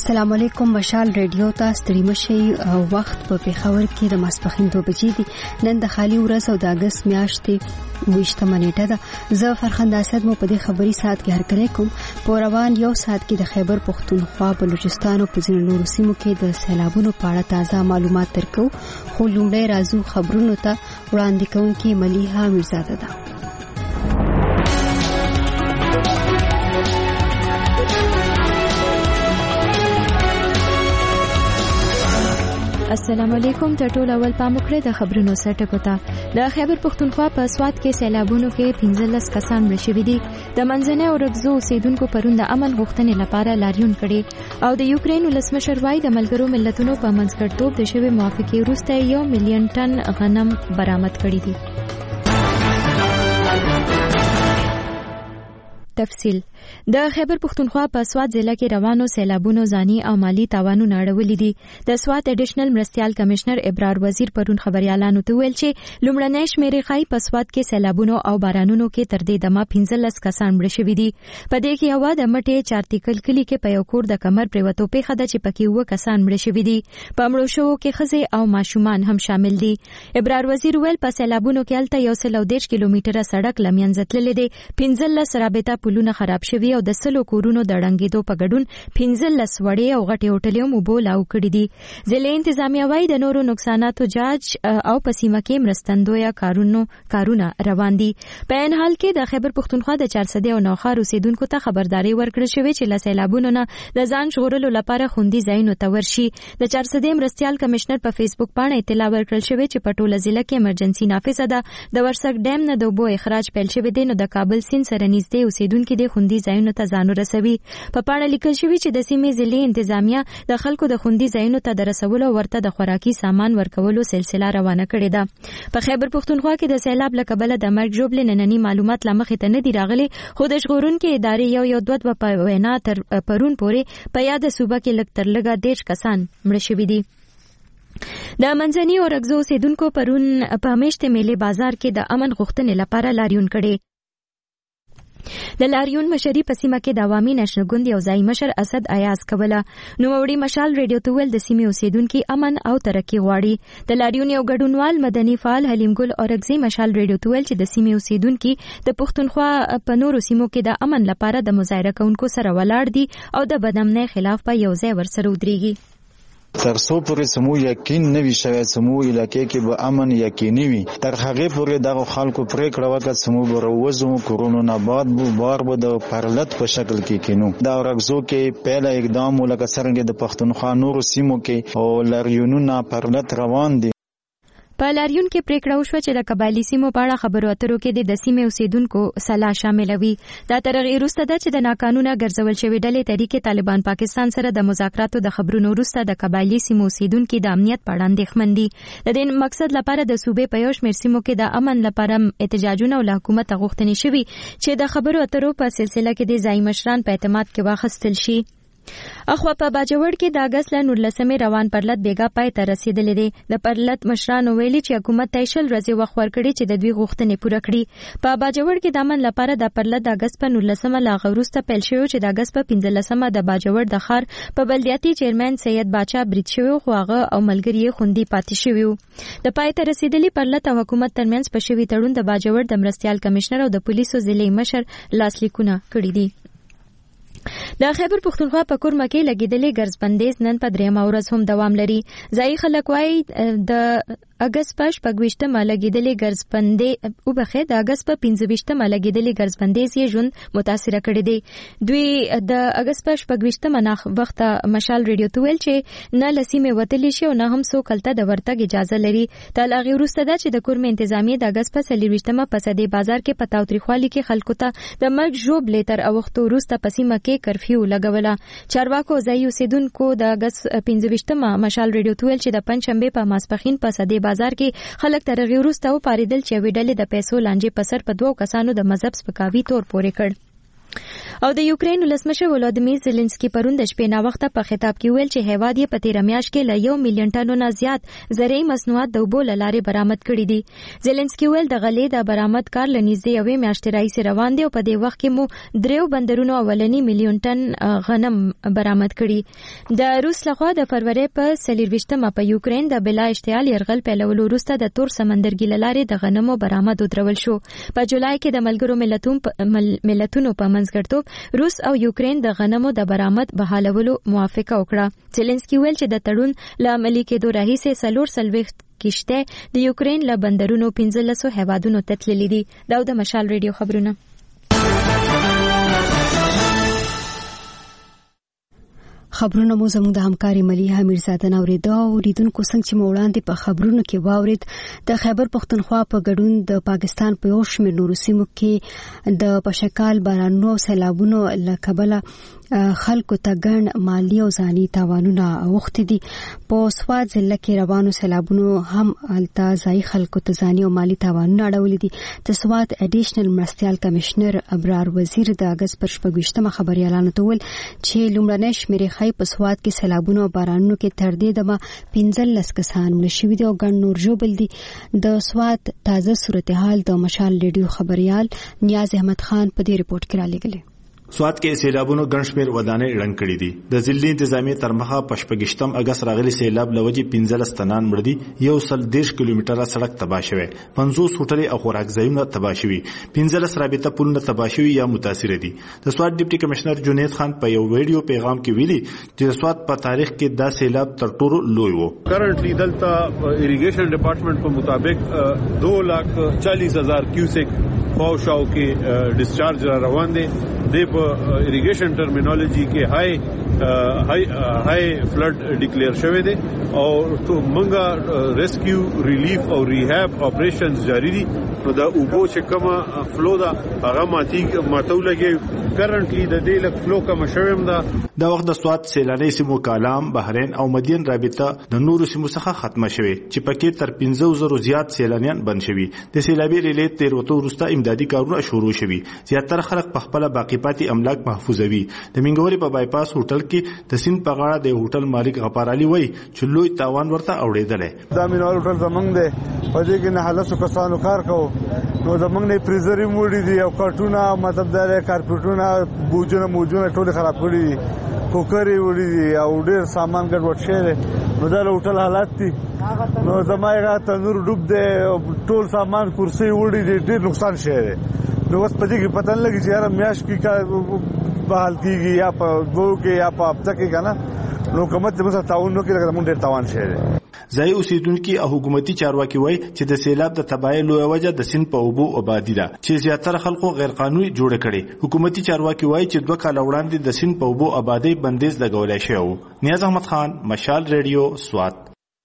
السلام علیکم. مشال ریډیو ته ستړي مشي. وخت په پیښور کې د ماسپښین 2 بجې دي. نن د خالي ورځ او د اگست میاشتې 28 نیټه ده. زه فرخنده اسد مو په دې خبري ساعت کې هرکلی کوم. په روان یو ساعت کې د خیبر پختونخوا، بلوچستان او په ځینو نورو سیمو کې د سیلابونو په اړه تازه معلومات درکو. خو لومړی راځو خبرونو ته. وړاندې کوونکې ملیحه میرزاده ده. السلام علیکم. تر ټولو اول پام وکړئ د خبرونو سرټکو ته. د خیبر پختونخوا په سوات کې سیلابونو کې 15 کسان مړه شوي دي. د منځنۍ اورګزو اوسیدونکو پرون د امن غوښتنې لپاره لاریون کړي او د یوکرین ولسمشر وايي د ملګرو ملتونو په منځګړیتوب د شوې موافقې وروسته 1 ملیون ټن غنم برآمد کړي دي. تفصیل. د خیبر پختونخوا په سوات ضلع کې روانو سیلابونو ځاني او مالی تاوانونه اړولي دي. د سوات اډیشنل مرستیال کمشنر ابرار وزیر پرون خبريالانو ته ویل چې لومړنۍ شمیرې ښایي په سوات کې سیلابونو او بارانونو کې تر دې دمه 15 کسان مړه شوي دي. په دې کې یو د مټې چارتیکل کلی کې په یو کور د کمر پریوتو پیښه ده چې پکې 9 کسان مړه شوي دي. په مړو شوو کې ښځې او ماشومان هم شامل دي. ابرار وزیر ویل په سیلابونو کې الته 110 کیلومتره سړک لمینځ تللی دی. 15 رابطه پلونه خراب شوي او د 100 کورونو د ړنګېدو په ګډون 15 وړې او غټې هوټلې هم اوبو لاو کړي دي. ضلع انتظامیه وايي د نورو نقصاناتو جاج او په سیمه کې مرستندویه کارونه روان دي. په عین حال کې د خیبر پختونخوا د 400 او نوخار اوسیدونکو ته خبرداري ورکړل شوې چې له سیلابونو نه د ځان ژغورلو لپاره خوندي ځایونو ته ورشي. د 400 مرستیال کمشنر په فیسبوک باندې اطلاع ورکړل شوې چې په ټوله ضلع کې ایمرجنسي نافذه ده. د ورسک ډیم نه د اوبو اخراج پیل شوی دی، نو د کابل سیند سره نږدې اوسیدونکو د خوندي ځایونو ته ځان ورسوي. په پاڼه لیکل شوی چې د سیمې ضلع انتظامیه د خلکو د خوندي ځایونو ته د رسولو ورته د خوراکي سامان ورکولو سلسله روانه کړې ده. په خیبر پختونخوا کې د سیلاب له کبله د مرګ ژوبلې نننی معلومات لا مخې ته نه دي راغلي، خو د ژغورونکو ادارې یو دوه په وینا تر پرون پورې په یاد صوبه کې لږ تر لږه 10 کسان مړه شوي دي. د منځني اورګزو اوسیدونکو پرون په میشت میلې بازار کې د امن غوښتنې لپاره لاریون کړي. د لاریون مشري په سیمه کې د عوامي نشنل ګوند یو ځای مشر اسد ایاز کوله. نوموړي مشال ریډیو ته ویل د سیمې اوسیدونکو امن او ترقی غواړي. د لاریون یو ګډونوال مدني فعال حلیم ګل اورګزي مشال ریډیو ته ویل چې د سیمې اوسیدونکو د پختونخوا په نورو سیمو کې د امن لپاره د مظاهره کوونکو سره ولاړ دي او د بدامنۍ خلاف په یو ځای ورسره ودرېږي. تر څو پورې سمو یقین نوي شوی سمو علاقې کې به امن یقیني وي، تر هغه پورې دغه خلکو پریکړه وکړه سمو بروزو کورونو نه بعد بار به د پرلط په شکل کې کینو. دا ورغزو کې پهلا اقدام ولکه څنګه د پښتونخوا نورو سیمو کې او لاریونونه پرلط روان دي. په لاریون کې پریکړه وشوه چې د قبایلی سیمو په اړه خبرو اترو کې د سیمې اوسیدونکو سلا شاملوي. دا تر هغې وروسته ده چې د ناقانونه ګرځول شوې ډلې طریقې طالبان پاکستان سره د مذاکراتو د خبرونو وروسته د قبایلی سیمو اوسیدونکو د امنیت په اړه اندېښمن دي. د دې مقصد لپاره د صوبې په یو شمېر سیمو کې د امن لپاره احتجاجونه او له حکومت غوښتنې شوي چې د خبرو اترو په سلسله کې د ځایي مشران په اعتماد کې واخیستل شي. اخوا په باجوړ کې د اگست له 19 روان پرلط بیګا پای ته رسیدلې دي. د پرلط مشرانو ویلي چې حکومت ته 10 ورځې وخت ورکړي چې د دوی غوښتنې پوره کړي. په باجوړ کې د امن لپاره د پرلط د اگست په 19 لا غوروسته پیل شوی چې د اگست په 15 د باجوړ د ښار په بلدیاتي چیرمن سید باچا برید شوی، خو هغه او ملګری خوندي پاتې شوی. د پای ته رسیدلې پرلط او حکومت ترمنځ په شوی تړون د باجوړ د مرستیال کمشنر او د پولیسو ضلعي مشر لاسلیکونه کړي دي. د خیبر پختونخوا په کورمه کې لګیدلې ګرځبندیز نن په 3 ورځ هم دوام لري. ځایي خلک وايي د اگست په 25 لګیدلې ګرځبندې او بخې د اگست په 25 لګیدلې ګرځبندیز یې ژوند متاثر کړي دي. دوی د اگست په 25 مناخ وخت مشال ریډیو ته ویل چې نه لسیمه وتلی شي او نه هم سو کلته د ورتګ اجازه لري. تل هغه وروسته ده چې د کورمه انتظامیه د اگست په 23 په صدې بازار کې پتاو تریخوالي کې خلکو ته د مرګ ژوبلې تر اوختو وروسته په سیمه کې کرفیو لګوله. چارواکو ځایي اوسیدونکو د اگست 25 مشال ریډیو ته ویل چې د پنځشنبه په ماسپښین په صدې بازار کې خلک تر هغې وروسته وپارېدل چې یوې ډلې د پیسو لانجې په سر په 2 کسانو د مذهب سپکاوي تور پورې کړ. او د یوکرين ولسمشر ولادیمیر زيلنسکي پرون د شپې نا وخته په خطاب کې ویل چې هیواد یې په 13 میاشت کې ل 1 ملیون ټنو نه زیات زرعي مصنوعات د اوبو له لارې برآمد کړي دي. زيلنسکي ویل د غلې د برآمد کار ل نږدې 1 میاشتې راهیسې روان دی او په دې وخت کې مو دریو بندرونو اولنی ملیون ټن غنم برآمد کړي. د روس لخوا د فروری په 24مه په یوکرين د بلا اشتعال يرغل پیلولو وروسته د تور سمندرګي له لارې د غنمو برآمد ودرول شو. په جولای کې د ملګرو ملتونو په منځګړیتوب روس او یوکرين د غنمو د برآمد بحالولو موافقه وکړه. زيلنسکي ویل چې د تړون ل عملي کېدو راهیسې 40 کشته د یوکرين له بندرونو 1500 هیوادونو ته تللي دي. دا د مشال ریډیو خبرونه. خبرونه مو زموږ د همکاري مليحه میرزاده نوریدا او ریدونکو څنګه چې وړاندې په خبرونو کې واورید د خیبر پختونخوا په ګډون د پاکستان په یو شمېر نورو سیمو کې د پشکال بارانونو او سیلابونو له کبله خلکو ته ګڼ مالی او ځاني تاوانونه اوښتي دي. په سوات ضلع کې روانو سیلابونو هم الته ځای خلکو ته ځاني او مالی تاوانونه اړولي دي. د سوات اډیشنل مرستيال کمشنر ابرار وزیر د اگست پر 28مه خبريالانو ته ویل چې لومړنۍ شمیرې په سوات کې سیلابونو او بارانونو کې تر دې دمه 15 کسان مړه شوي دي او ګڼ نور ژوبل دي. د سوات تازه صورتحال د مشال ریډیو خبريال نیاز احمد خان په دې رپورت کې را لګلې. سوات کې سیلابونو ګڼ شمېر ودانۍ ړنګ کړي دي. د ضلعي انتظامیه تر مخه په 28 اگست راغلي سیلاب لوجې 15 تنان مړه دي. 110 کیلومتره سړک تباه شوی، 50 هوټلې او خوراک ځایونه تباه شوي، 15 رابطه پلونه تباه شوي یا متاثر دي. د سوات ډیپټي کمشنر جنید خان په یو ویډیو پیغام کې ویلي چې د سوات په تاریخ کې دا سیلاب تر ټولو لوی و. کرنټلی دلته اریګیشن ډپارټمنټ په مطابق 2,40,000 کیوسک خواوشاو کې ډیسچارج را روان دي. د په اریګیشن ټرمینالوجي کې هاي فلډ ډیکلیئر شوی دی او منګه ریسکیو ریلیف او ریهاب اپریشنز جاری دي. نو دا اوبو چې کومه فلو دا هغه ماتو لګي. کرنټلی د دې لک فلو کوم شویم دا د وخت د سوات سیلاني سیمو کالام، بحرین او مدین رابطه د نورو سیمو څخه ختمه شوه چې پکې تر 15,000 زیات سیلانیان بند شوي. د سیلابي ریلیټ تیر وته وروسته امدادي کارونه شروع شوي. زیاتره خلک په خپل باقی پاتې املاک محفوظوي. د منګوري په بایپاس هوټل کې د سین په غاړه د هوټل مالک غفار علي وای چې لوی تاوان ورته اوریدل. دا مینوال هوټل زمنګ دی په دې کې نه حالت کسانو کار کوو. نو زمنګ نه فریزر موړي دي او کارټونه مطلب دا کارپټونه بوجونه ټول خراب کړي دي. کوکرې وړي دي او ډېر سامان ګډوډ شوی دی. نو دا هوټل حالات دي. نو زمایغه تنور ډوب دی ټول سامان کرسي وړي دي ډېر نقصان شوی دی. نو اوس پدې کې پته نه لګي چې یاره میاش کې کا بحال کیږي یا په ګو کې یا په هفته کې کنه. نو حکومت دې مثلا تعاون نو کې موږ ډېر تاوان شوی دی. ځای اوسیدونکو او حکومتي چارواکي وایي چې د سیلاب د تباہي لوی وجه د سین په اوبو آبادی ده چې زیاتره خلکو غیر قانوني جوړ کړي. حکومتي چارواکي وایي چې 2 کال وړاندې د سین په اوبو آبادی بندیز لګولای شو. نیاز احمد خان، مشال ریډیو، سوات.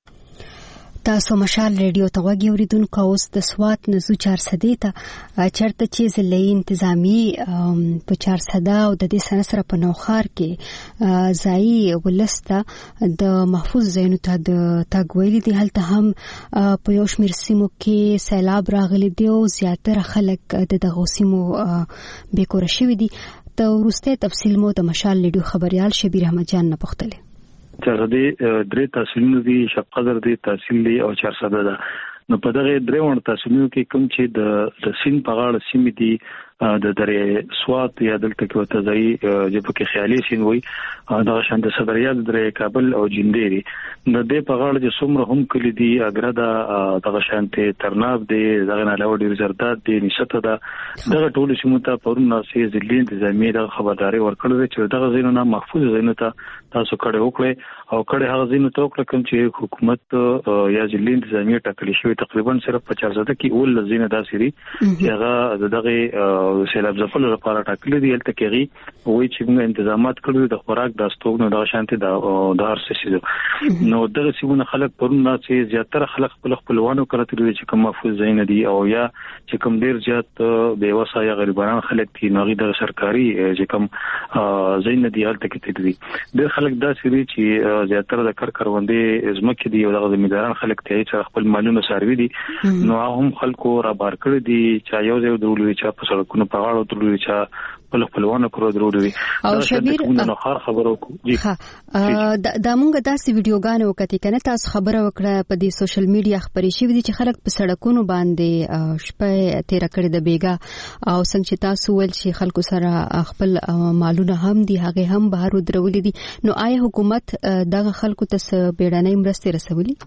تاسو مشال ریډیو ته وګورئ اوریدونکو. اوس د سوات نزو 400 ته چرته چې ضلعي انتظامی په 400 او د دې سره په نوخار کې ځای ولسته د محفوظ ځایونو ته د تګ ویلي دي. هلته هم په یو شمېر سیمو کې سیلاب راغلی دی او زیاتره خلک د دغو سیمو بېکوره شوي دي. د وروستی تفصیل مو د مشال ریډیو خبريال شبیر احمد جان نه پوښتلی. چرته درې تحصیلونه دي، شپ قدر دي تحصیل دي او 400 ده. نو په دغه درېون تحصیلونو کې کوم چې د سین په غاړه سیمې دي د درې سوات یا دلته کې وته ځای چې په کې خیالي سین وي دا شان د صدریات درې کابل او جنديري د دې په غاړه چې څومره هم کلی دي اگر دا د شانته ترناب دي دغه نه علاوه ډیر زرداد دي نشته دا دغه ټول سیمو ته پرون ناسې ځلې انتظامی د خبرداري ورکړل چې دغه زینونه محفوظ زینو ته تاسو کړه وکړي او کړه هغه زینو ته وکړه کوم چې حکومت یا ځلې انتظامی ټاکلي شوی تقریبا صرف 50 کې اول زینه داسري چې هغه دغه سیلاب ځپل لپاره ټاکلي دي الته کېږي وایي چې موږ تنظیمات کړو د خوراک د استوګنو د شانتي د هرڅه نو دغه سیمونه خلک پرون چې زیاتره خلک خپلوانو کړه چې کوم محفوظ ځای نه دي او یا چې کوم ډیر زیات بے وسه یا غریبانو خلک دي نو د سرکاري چې کوم ځای نه دي الته کې دي ډیر خلک دا سری چې زیاتره د کروندې ازمکه دي او د زمینداران خلک ته چې خپل مالونه ساروي دي نو هم خلکو را بار کړی دي چې یو ځای د ولوي چې په سړکونو سړکونو په غاړو درلودي چې خپلوانو کړو درلودي او شبیر نو خبرو جی دا مونږ داسې ویډیوګانې وکړې کنه تاسو خبره وکړه په دې سوشل میډیا خبرې شوې دي چې خلک په سړکونو باندې شپه تیر کړې د بیګا او څنګه چې تاسو ول چې خلکو سره خپل مالونه هم دي هغه هم بهر درولې دي نو آیا حکومت دغه خلکو ته بیړنۍ مرستې رسولي؟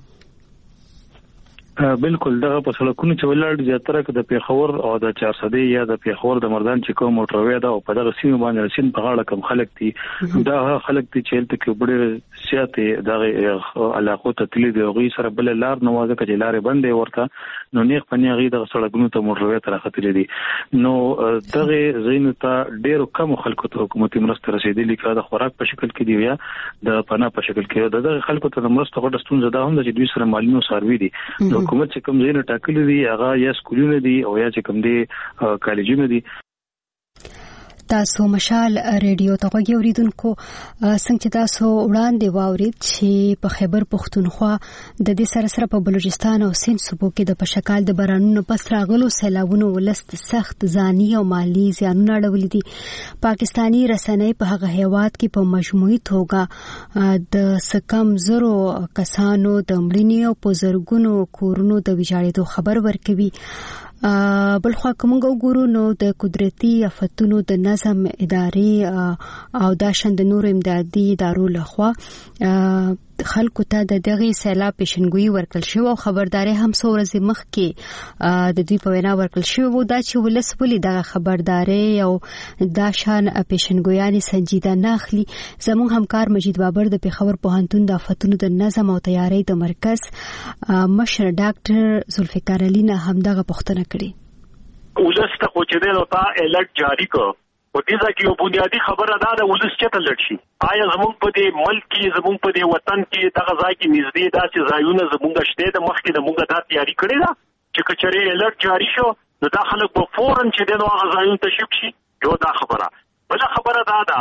بالکل دغه په سړکونو چې ولر زیاتره د پیښور او د 400 یا د پیښور د مردان چې کوم موټروي دا او په دغه سیمه باندې سین په غاړه کم خلک دي دا خلک دي چې تل کې وړي سیاته دغه علاقو ته تللی دی غوي سره بل لار نوازه کړي لارې بندې ورته نو نیغ پنی غي د سړکونو ته موټروي تر خطرې دي نو دغه زین ته ډیرو کم خلکو ته حکومتي مرسته رسیدلې کړه د خوراک په شکل کې دی یا د پناه په شکل کې دغه خلکو ته مرسته غوډه ستونزه ده هم چې دوی سره مالونو سروي دي حکومت چې کوم ځای ټاکلي دي هغه یا سکولونه دي او یا چې کوم دي کالجونه دي تاسو مشال ریډیو ته غوږی اوریدونکو څنګه چې تاسو وړاندې واورید چې په خیبر پختونخوا د دې سره سره په بلوچستان او سند صوبو کې د پشکال د بارانونو پس راغلو سیلابونو ولست سخت ځاني او مالی زیانونه اړولې دي پاکستانی رسنۍ په هغه هیواد کې په مجموعي توګه د سکم زرو کسانو د مړینې او په زرګونو کورونو د ویجاړېدو خبر ورکوي بلخوا کومه وګورو نو د قدرتي آفتونو د نظم ادارې او د شند نور امدادي ادارو لخوا خلکو ته د دغه سیلاب پیشنګوئی ورکړل شو او خبرداري هم څو ورځې مخکې د دوی په وینا ورکړل شو و دا چې ولس ولې دغه خبرداري او دا شان پیشنګویانې سنجیده نه اخلي زموږ همکار مجید بابر د پیښور پوهنتون د آفتونو د نظم او تیاری د مرکز مشر ډاکټر ذوالفقار علي نه هم دغه پوښتنه کړې ولس ته خو چې دلته تا الرټ جاری کړ په دې ځکه یو بنیادی خبره ده ولس چې تل شي آیا زموږ په دې ملک کې زموږ په دې وطن کې دغه ځای کې نږدې داسې ځایونه زموږ شته د مخکې د موږ د تیاری کړی دا چې کچري الرټ جاری شو نو دا خلک په فورن چې دغه هغه ځایونه ته شي یو دا خبره بل خبره ده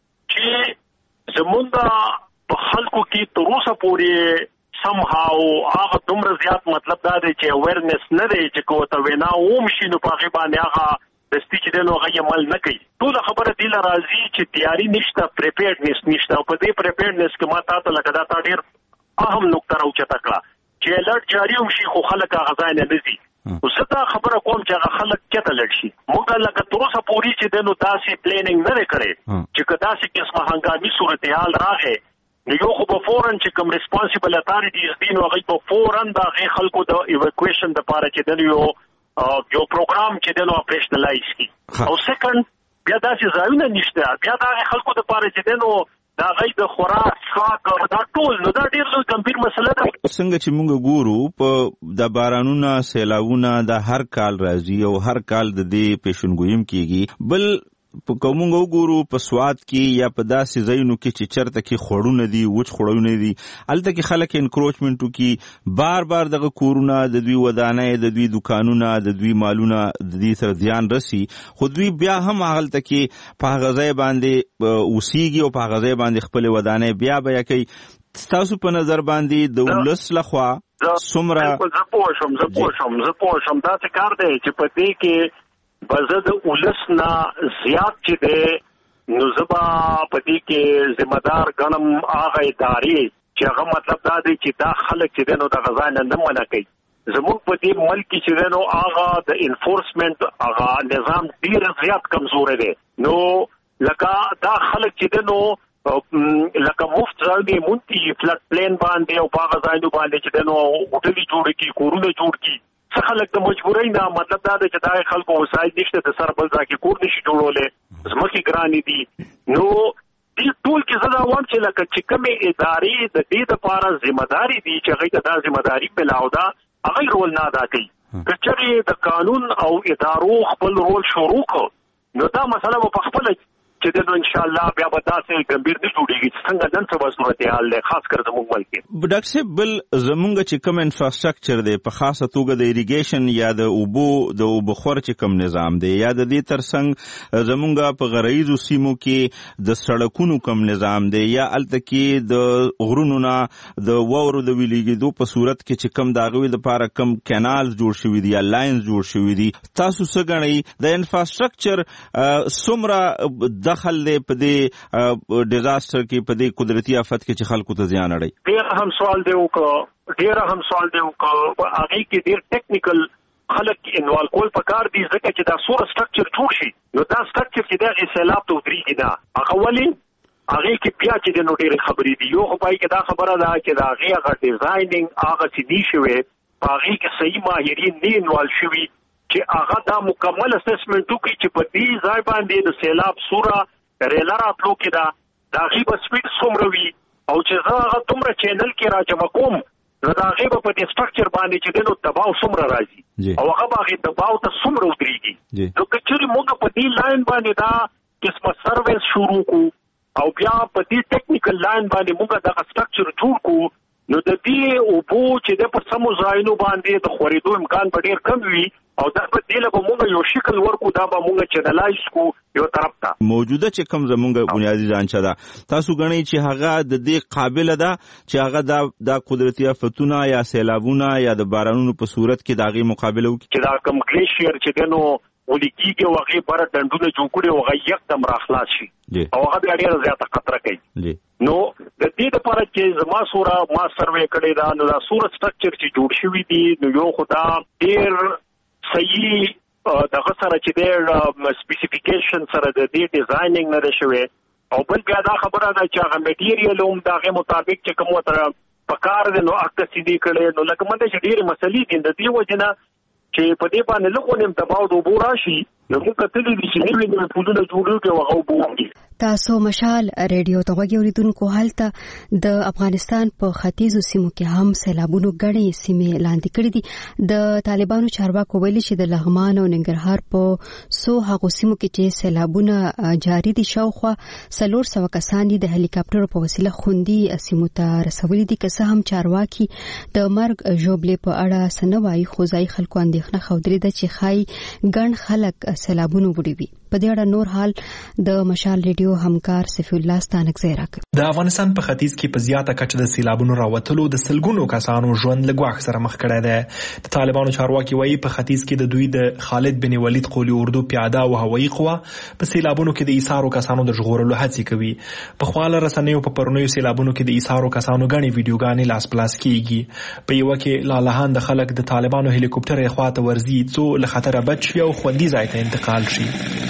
چې زموږ په خلکو کې تر اوسه پورې somehow هغه دومره زیات مطلب دا دی چې اویرنس نه دی چې کوته وینا اوم شي نو په هغه باندې هغه د ستیچ د نو غي عمل نه کوي ټول خبره دی لرازي چې تیاری نشته پریپیرډنس نشته او په دې پریپیرډنس کې ما تاسو لکه دا ډیر اهم نقطه راوچته کړه چې الرټ جاری هم شي خو خلک غزاین نه دي او څه خبره کوم چې خلک کته لړ شي موږ لکه تر اوسه پوری چې د نو تاسو پلانینګ نه کړي چې کدا سي قسمه هنګامي صورتحال راغی نو یو خو په فورن چې کوم ریسپانسیبل اتارټیز دي نو هغه په فورن د خلکو د ایویکویشن د پاره چې د یو پروګرام چې د نو اپریشنلایز کی او سیکنډ بیا داسې ځایونه نشته بیا د خلکو د پاره چې د نو دا غي د خوراک څاک دا ټول نو دا ډیر لوی کمپیر مسله ده څنګه چې موږ ګورو په د بارانونو سیلاوونه د هر کال راځي او هر کال د دې پیشنګویم کیږي بل په کومو ګورو په سواد کې یا په داسې ځایونو کې چې چرته کې خړونه دي وچ خړونه دي الته کې خلک انکروچمنټو کې بار دغه کورونه د دوی ودانۍ د دوی دکانونه د دوی مالونه د دې سره ځان رسی خو دوی بیا هم هغه کې په غځای باندې اوسېږي او په غځای باندې خپل ودانۍ بیا کوي تاسو په نظر باندې د ولس لخوا سمره زه پوه شم دا څه کار دی چې په دې کې بزد ولس نه زیات چې ده نو زبا پدې کې ذمہ دار غنم هغه ادارې چې هغه مطلب دا دی چې دا خلک چې ده نو د غزا نه منع کوي زموږ په دې ملک کې چې ده نو هغه د انفورسمنت هغه نظام ډیر زیات کمزور دی نو لکه دا خلک چې ده نو لکه مفت ځای مونږ فلټ پلان باندې او هغه ځای باندې چې ده نو هوټلې جوړ کی کورونه جوړ کی خلک د مجبورۍ نه مطلب دا دی چې دا خلکو وسایل نشته د سر بل ځای کې کور نشي جوړولې زمکي ګرانی دي نو دې ټول کې زدا وام چې لکه چې کومه ادارې د دې لپاره ذمہ داری دي چې هغه د ذمہ داری په لاودا هغه رول نه ادا کوي کچري د قانون او ادارو خپل رول شروع کړ نو دا مسله په خپل چې د ان شاء الله بیا به تاسو ګمبیر نه جوړیږي څنګه نن څه صورتحال ده خاص کر زموږ ملک کې. ډاکټر صاحب بل زموږ چې کوم انفراستراکچر دی په خاصه توګه د ایریګیشن یا د اوبو خور چې کوم نظام دی یا د دې ترڅنګ زموږ په غرایزو سیمو کې د سړکونو کوم نظام دی یا الته کې د غرونو نه د وورو د ویلیږدو په صورت کې چې کوم داغوي د لپاره کوم کینالز جوړ شوي دي یا لاینز جوړ شوي دي تاسو څه ګڼئ د انفراستراکچر څومره دخل دی په دې ډیزاستر کې په دې قدرتي آفت کې چې خلکو ته زیان اړوي؟ ډېر هم سوال دی وکړو هغې کې ډېر ټیکنیکل خلک انوالو کول پکار دي ځکه چې دا سوره سټرکچر جوړ شي نو دا سټرکچر چې دغه سیلاب ته ودرېږي نه هغه ولې هغې کې بیا چې د نو ډېرې خبرې دي یو خو پای کې دا خبره ده چې د هغې هغه ډیزاینینګ هغه چې دي شوی په هغې کې صحیح ماهرین نه انوالو شوي چې هغه دا مکمل اسسمنټ وکړي چې په دې ځای باندې د سیلاب سوره ریله راتلو کې ده د هغې به سپیډ څومره وي او چې زه هغه دومره چینل کې راجمع کوم نو د هغې به په دې سټرکچر باندې چې دی نو دباو څومره راځي او هغه به هغې دباو ته څومره ودرېږي نو که چېرې موږ په دې لاین باندې دا قسمه سرویس شروع کړو او بیا په دې ټیکنیکل لاین باندې موږ دغه سټرکچر جوړ کړو نو د دې اوبو چې د پر سمو ځایونو باندې د خورېدو امکان به ډېر کم وي او دا په دې له به موږ یو شکل ورکو دا به موږ چینلایز کړو یو طرف ته موجوده چې کوم زموږ بنیادي ځانچه ده تاسو ګڼئ چې هغه د دې قابله ده چې هغه دا قدرتي آفتونه یا سیلابونه یا د بارانونو په صورت کې د هغې مقابله وکړي چې دا کوم ګلیشیر چې دی نو ولیکېږي او هغې بره ډنډونه جوړ کړي او هغه یکدم راخلاص شي او هغه بیا ډېره زیاته خطره کوي نو د دې لپاره چې زما سروې کړې ده نو دا سوره سټرکچر چې جوړ شوي دي نو یو خو دا ډېر صحیح دغه سره چې دی سپیسیفیکیشن سره د دې ډیزاینینګ نه دی شوی او بل بیا دا خبره ده چې هغه میټیریل هم د هغې مطابق چې کوم ورته پکار دی نو عکسي دي کړی نو لکه مونږ چې ډېرې مسلې دي د دې وجې نه چې په دې باندې لږ ونیم دباو د اوبو راشي نو موږ کتلي دي چې نوي نوي پلونه جوړېږي او هغه اوبه وړي. تاسو مشال ریډیو ته غوږ اورېدونکو هلته د افغانستان په ختیځو سیمو کې هم سیلابونو ګڼې سیمې لاندې کړي دي د طالبانو چارواکو ویلي چې د لغمان او ننګرهار په هغو سیمو کې چې سیلابونه جاري دي شاوخوا 400 کسان د هلیکاپټرو په وسیله خوندي سیمو ته رسولي دي که څه هم چارواکي د مرګ ژوبلې په اړه څه نه وایي خو ځایي خلکو اندېښنه ښودلې ده چې ښایي ګڼ خلک سیلابونو وړي وي. په دې اړه نور حال د مشال ریډیو همکار سفی الله ستانکزی راکړ. د افغانستان په ختیځ کې په زیاته کچه د سیلابونو راوتلو د سلګونو کسانو ژوند له ګواښ سره مخ کړی دی. د طالبانو چارواکي وایي په ختیځ کې د دوی د خالد بن ولید قولي اردو پیاده او هوایي قوه په سیلابونو کې د ایثارو کسانو د ژغورلو هڅې کوي. په خواله رسنیو په پرونیو سیلابونو کې د ایثارو کسانو غني ویډیوګانې لاس پلاس کیږي. په یو کې لالهان د خلک د طالبانو هلیکوپټر خواته ورځي څو له خطره بچ شي او خوندي ځای ته انتقال شي.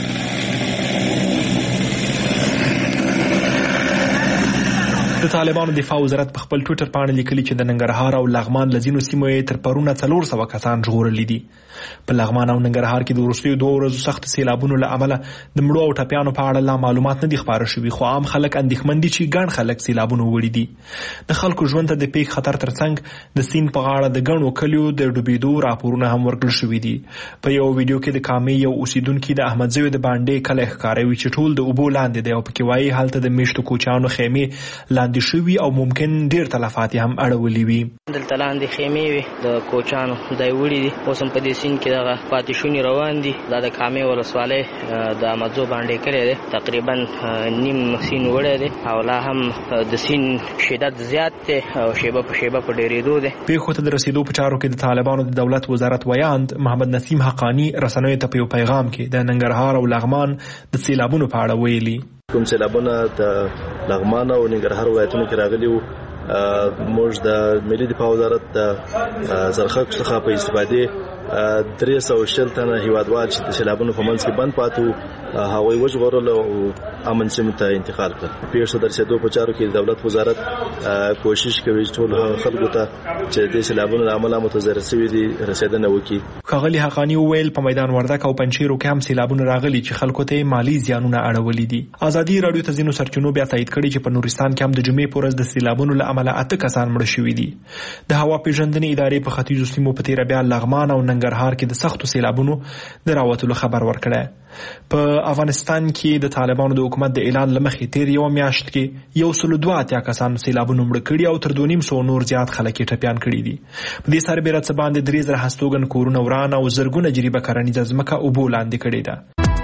د طالبانو دفاع وزارت په خپل ټویټر باندې لیکلي چې د ننګرهار او لغمان لزینو سیمو یې تر پرونه 400 کسان ژغورلي دي. په لغمان او ننګرهار کې د وروستیو 2 ورځو سخت سیلابونو له امله د مړو او ټپیانو په اړه لا معلومات نه دي خبره شوي خو عام خلک اندېښمن دي چې ګڼ خلک سیلابونو وړي دي. د خلکو ژوند ته د پیښ خطر ترڅنګ د سیند په غاړه د ګڼو کلیو د ډوبېدو راپورونه هم ورکړل شوي دي. په یو ویډیو کې د کامې یو اوسیدونکي د احمدزیو د باندې کلی ښکاروي چې ټول د اوبو لاندې دی او پکې وایي هلته د میشتو کوچیانو خیمې لاندې شوي او ممکن ډیر تلفات هم اړولي وي. دلته لاندې خیمې وي د کوچیانو دای وړي دي اوس هم په دې سیند کې دغه پاتې شوني روان دي. دا د کامې ولسوالۍ د احمدزو باندې کلی دی تقریبا نیم سیند وړی دی او لا هم د سیند شدت زیات دی او شیبه په شیبه په ډېرېدو دی. پیښو ته د رسېدو په چارو کې د طالبانو د دولت وزارت ویاند محمد نسیم حقانی رسنیو ته په یو پیغام کې د ننګرهار او لغمان د سیلابونو په اړه ویلي. کوم سیلابونه د لغمان او ننګرهار ولایتونو کې راغلي وو موږ د ملي دفاع وزارت د زرخک څخه په استفادې 300 تنه هیوادوال چې د سیلابونو په منځ کې بند پاتو هغوی وژغورل او امن سیمو ته انتقال کړ. پیښو د رسېدو په چارو کې دولت وزارت کوشش کوي چې ټول خلکو ته چې د سیلابونو له امله متضرر شوي دي رسېدنه وکړي. ښاغلي حقانی وویل په میدان وردک او پنجشیرو کې هم سیلابونه راغلي چې خلکو ته مالی زیانونه اړولي دي. ازادي راډیو ته ځینو سرچینو بیا تایید کړي چې په نورستان کې هم د جمعې په ورځ د سیلابونو له امله 8 کسان مړه شوي دي. د هوا پیژندنې ادارې په ختیځو سیمو په تیره بیا لغمان او ننګرهار کې د سختو سیلابونو د راوتلو خبر ورکړی. په افغانستان کې د طالبانو د حکومت د اعلان لمخې تیر یو میاشت کې 182 کسان سیلابونو مړه کړي او تر 250 نور زیات خلک یې ټپیان کړي دي. په دې سربېره څه باندې 3000 هستوګن کورونه وران او زرګونه جریبه کرنیزه ځمکه اوبو لاندې کړې ده.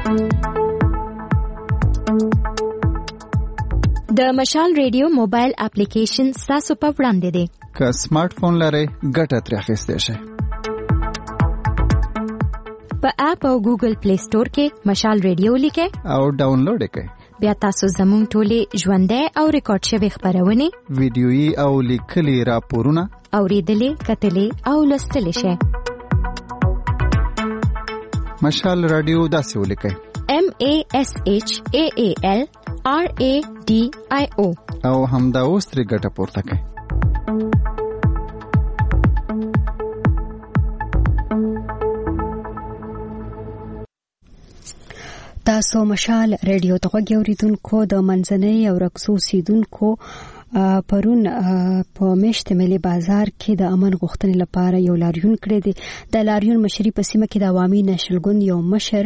د مشال ریډیو موبایل اپلیکیشن تاسو په وړاندې دی. که سمارټ فون لرئ ګټه ترې اخیستی شئ. په اپ او ګوګل پلی سٹور کې مشال ریډیو لیکئ او ډاونلوډ یې کړئ. بیا تاسو زموږ ټولې ژوندۍ او ریکارډ شوي خپرونې، ویډیويي او لیکلي راپورونه اورېدلې، کتلې او لوستلی شئ. مشال رادیو داسې ولیکئ: MASHAAL RADIO او همدا اوس ترې ګټه پورته کړئ. تاسو مشال ریډیو ته غوږ اوریدونکو د منځنۍ او رکسو اوسیدونکو پرون په میشت ملي بازار کې د امن غوښتنې لپاره یو لاریون کړی دی. د لاریون مشري په سیمه کې د عوامي نشل ګوند یو مشر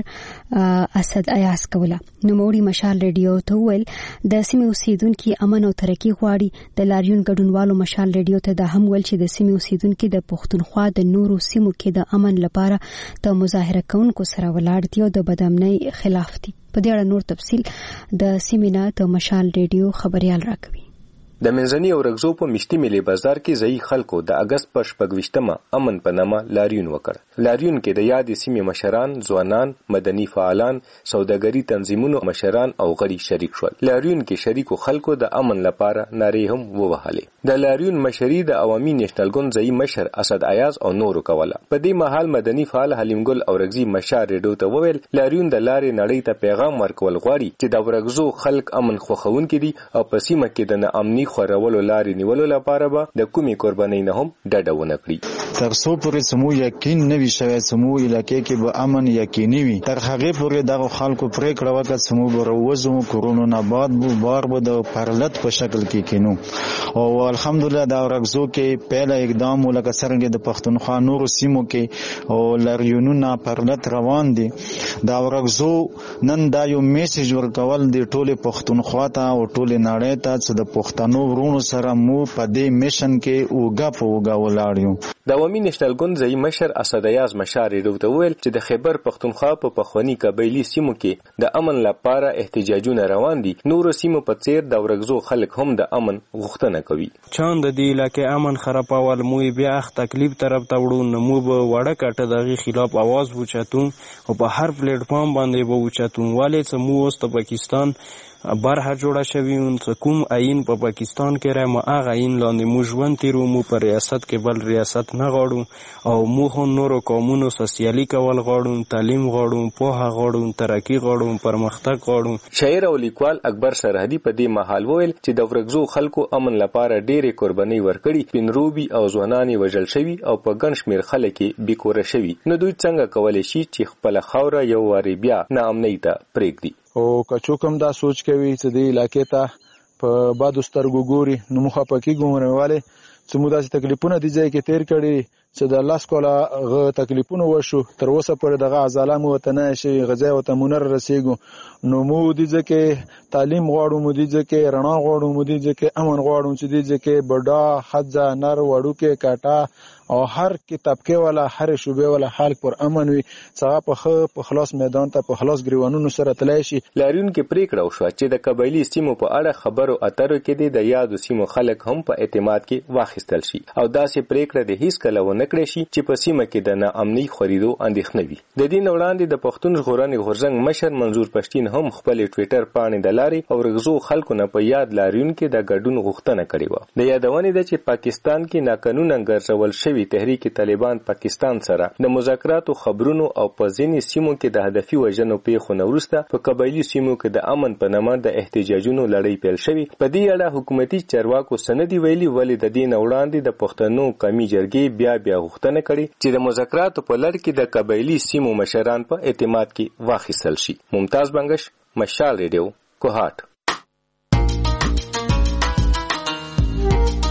اسد ایاز کوله. نوموړي مشال ریډیو ته وویل د سیمې اوسیدونکو امن او ترقي غواړي. د لاریون ګډونوالو مشال ریډیو ته د هم ویل چې د سیمې اوسیدونکو د پښتونخوا د نورو سیمو کې د امن لپاره د مظاهره کوونکو سره ولاړ دي او د بدامنۍ خلاف دي. په دې اړه نور تفصیل د سیمینار ته مشال ریډیو خبريال راکوي. د منځني او رګزو په مشتي ملي بازار کې ځای خلکو د اگست پر 28مه امن په نامه لاریون وکړ. لاریون کې د یادې سیمې مشران، ځوانان، مدني فعالان، سوداګري تنظیمونو مشران او غړي شریک شول. لاریون کې شریکو خلکو د امن لپاره نارې هم ووهلې. د لاریون مشري د عوامي نېشنل ګوند ځای مشر اسد ایاز او نورو کوله. په دې مهال مدني فعال حلیم ګل او رګزي مشار ریډیو ته وویل لاریون د لارې نړۍ ته پیغام ورکول غواړي چې د ورګزو خلک امن خوښونکي دي او په سیمه کې د ناامني خورولو لارې نیولو لپاره به د کومې قربانۍ نه هم ډډه ونه کړي. تر څو پورې سمو یقین نوي شوی سمو علاقې کې به امن یقیني وي تر هغه پورې دغه خلکو پریکړه وکړه سمو بروزو کورونو نه بعد بار به د پرلط په شکل کې کینو او الحمدلله دا ورغزو کې پهلا اقدام ولکه څنګه د پښتونخوا نورو سیمو کې او لاریونونه پرلط روان دي. دا ورغزو نن دا یو میسج ورکول دی ټوله پښتونخوا ته او ټوله نړۍ ته چې د پښتنو ورونو سره مو په دې میشن کې اوګه په اوګه ولاړ. د عوامي نېشنل ګوند ځای مشر اسد ایاز مشار ریډیو ته وویل چې د خیبر پښتونخوا په پخوانی قبایلی سیمو کې د امن لپاره احتجاجونه روان دي. نورو سیمو په څیر د ورغزو خلک هم د امن غوښتنه کوي. چاند د علاقې امن خرابول مو بیا تکلیف طرف ته وړو نو مو به وړه کټه دغه خلاف आवाज وچاتون او په هر پلیټ فارم باندې به وچاتون والے چې مو واست پاکستان برها جوړه شوی اون کوم عین په پاکستان کې را ما هغه عین لاندې مو ژوند تیرو مو پر ریاست کې بل ریاست نه غواړو او مو هم نورو قومونو سوسیالي کول غواړو، تعلیم غواړو، پوهه غواړو، ترقی غواړو، پرمختګ غواړو. شاعر او لیکوال اکبر سرحدي په دې محل وویل چې د ورغزو خلکو امن لپاره ډېرې قربانۍ ورکړي. پنروبي او ځوانان وژل شوي او په ګڼ شمېر خلک بیکوره شوي. نو دوی څنګه کولی شي چې خپل خوره یو واري بیا ناامنۍ ته پرېږدي؟ او کچو کوم دا سوچ کوي چې د علاقې ته په بادو سترګو ګوري نو مخه پکې ګومرواله چې مو داسې تکلیفونه دي ځای کې تیر کړي چې د الله سکولا غ تکلیفونه وشو تر اوسه پر دغه ازالم وطن شي غزا وته مونر رسیږو نو مو دي ځکه تعلیم غواړو، مو دي ځکه رڼا غواړو، مو دي ځکه امن غواړو چې دي ځکه بډا خځه نر وړو کې کاټا او هر کتاب کې ولا هر شوبه ولا حال پر امن وي څنګه په خلاص میدان ته په خلاص گریوانونو سره تلای شي. لاریون کې پریکړه وشو چې د قبایلی سیمو په اړه خبرو اترو کې د یادو سیمو خلک هم په اعتماد کې واخیستل شي او داسې پریکړه د هیڅ کله ونه کړې شي چې په سیمه کې د ناامنۍ خوريدو اندېښنه وي. د دې وړاندې د پښتون ژغورنې غورځنګ مشر منظور پښتين هم خپل ټوئیټر باندې د لاري او رغزو خلکو نه په یاد لاریون کې د ګډون غوښتنه کړې و. د یادونې ده چې پاکستان کې ناقانونه ګرځول شوی تحریک طالبان پاکستان سره د مذاکراتو خبرونو او په ځینې سیمو کې د هدفي وژنو پیښو نه وروسته په قبایلی سیمو کې د امن په نامه د احتجاجونو لړۍ پیل شوې. په دې اړه حکومتي چارواکو سندې ویلي ولې د دې وړاندې د پښتنو قومي جرګې بیا غوښتنه کړې چې د مذاکراتو په لړ کې د قبایلی سیمو مشران په اعتماد کې واخیستل شي. ممتاز بنگش، مشال ریډیو، کوهاټ.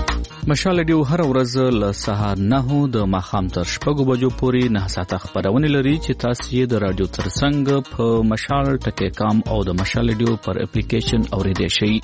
مشال ریډیو هر ورځ له سهار 9 د ماښام تر 6 بجو پورې 9 ساعته خبرونه لري چې تاسو یې د رادیو ترڅنګ په mashal.com او د مشال ریډیو پر اپلیکیشن اوریدئ شئ.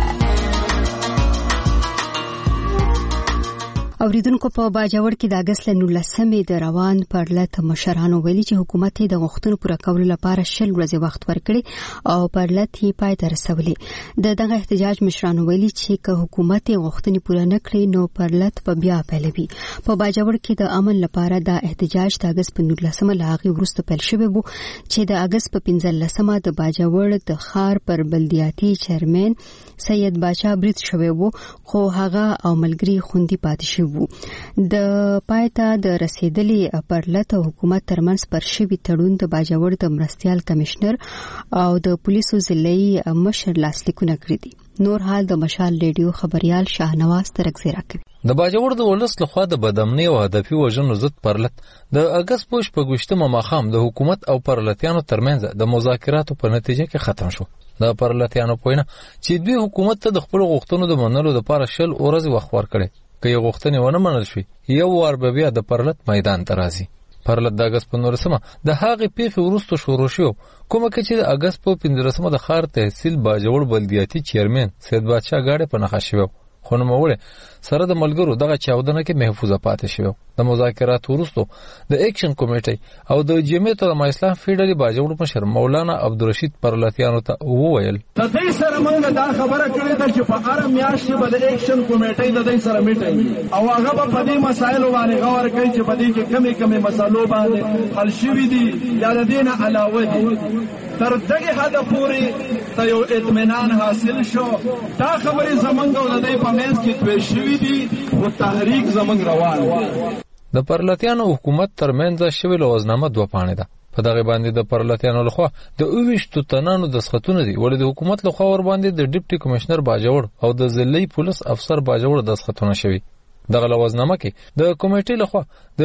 اوریدونکو په باجوړ کې د اگست 19 د روان پرلط مشرانو ویلي چې حکومت د غوښتنو پوره کولو لپاره 10 ورځې وخت ورکړي او پرلط یې پای ته رسولي. دغه احتجاج مشرانو ویلي چې که حکومت غوښتنې پوره نه کړي نو پرلط په بیا پیلوي. په باجوړ کې د امن لپاره د احتجاج د اگست 19 لاغي وروسته پیل شوی وو چې د اگست 15 د باجوړ د خار پر بلدیاتي چیرمن سید باچا برید شوی وو خو هغه او ملګری خوندي پاتې شو. د پایته د رسیدلې پرلط حکومت ترمنځ پر شوی تړون د باجوړ د مرستيال کمشنر او د پولیسو ضلعي مشر لاسلیکونه کړی دي. نور حال د مشال ریډیو خبريال شاهنواز ترکزی راکوي. د باجوړ د ولس لخوا د بدامنۍ او هدفي وژنو ضد پرلط د اگست په 28 ماښام د حکومت او پرلطیانو ترمنځ د مذاکراتو په نتیجه کې ختم شو. د پرلطیانو پوینه چې دوی حکومت ته د خپل غوښتنو د منلو لپاره 10 ورځې وخت ورکړي. که یو غوښتنې ونه منل شي یو وار به بیا د پرلط میدان ته راځي. پرلط د اگست په 19 د هغې پیښې وروسته شروع شو کومه چې د اگست په 15 د خار تحصیل باجوړ بلدیاتي چیرمن سید بادشاه ګاډي په نخښه شو خو نو موړ سره د ملګرو دغه چاودنه کې محفوظه پاتې شو. د مذاکرات وروسته د اکشن کمیټې او د جمعیت العلماء اسلام فیډرالي باجوړ مشر مولانا عبدالرشید پرلطیانو ته وویل د دې سره موږ دا خبره کړې ده چې په هر میاشت کې به د اکشن کمیټې د دې سره میټینګ او هغه په دې مسایلو باندې غور کوي چې په دې کې کمی مسالو باندې حل شوي دي یا د دې نه علاوه دي. تر دغه حد پورې ته یو اطمینان حاصل شو. دا خبرې زمونږ او د دې په منځ کې دوی شوي دي او تحریک زمونږ روان و. د پرلطیانو حکومت ترمنځ شوی لوزنامه 2 پاڼې ده. په دغه باندې د پرلطیانو لخوا د 28 تنانو دسخطونه دي ولې د حکومت لخوا ور باندې د ډیپټي کمشنر باجوړ او د ضلعي پولیس افسر باجوړ دسخطونه شوي. دغه لوزنامه کې د کمیټې لخوا د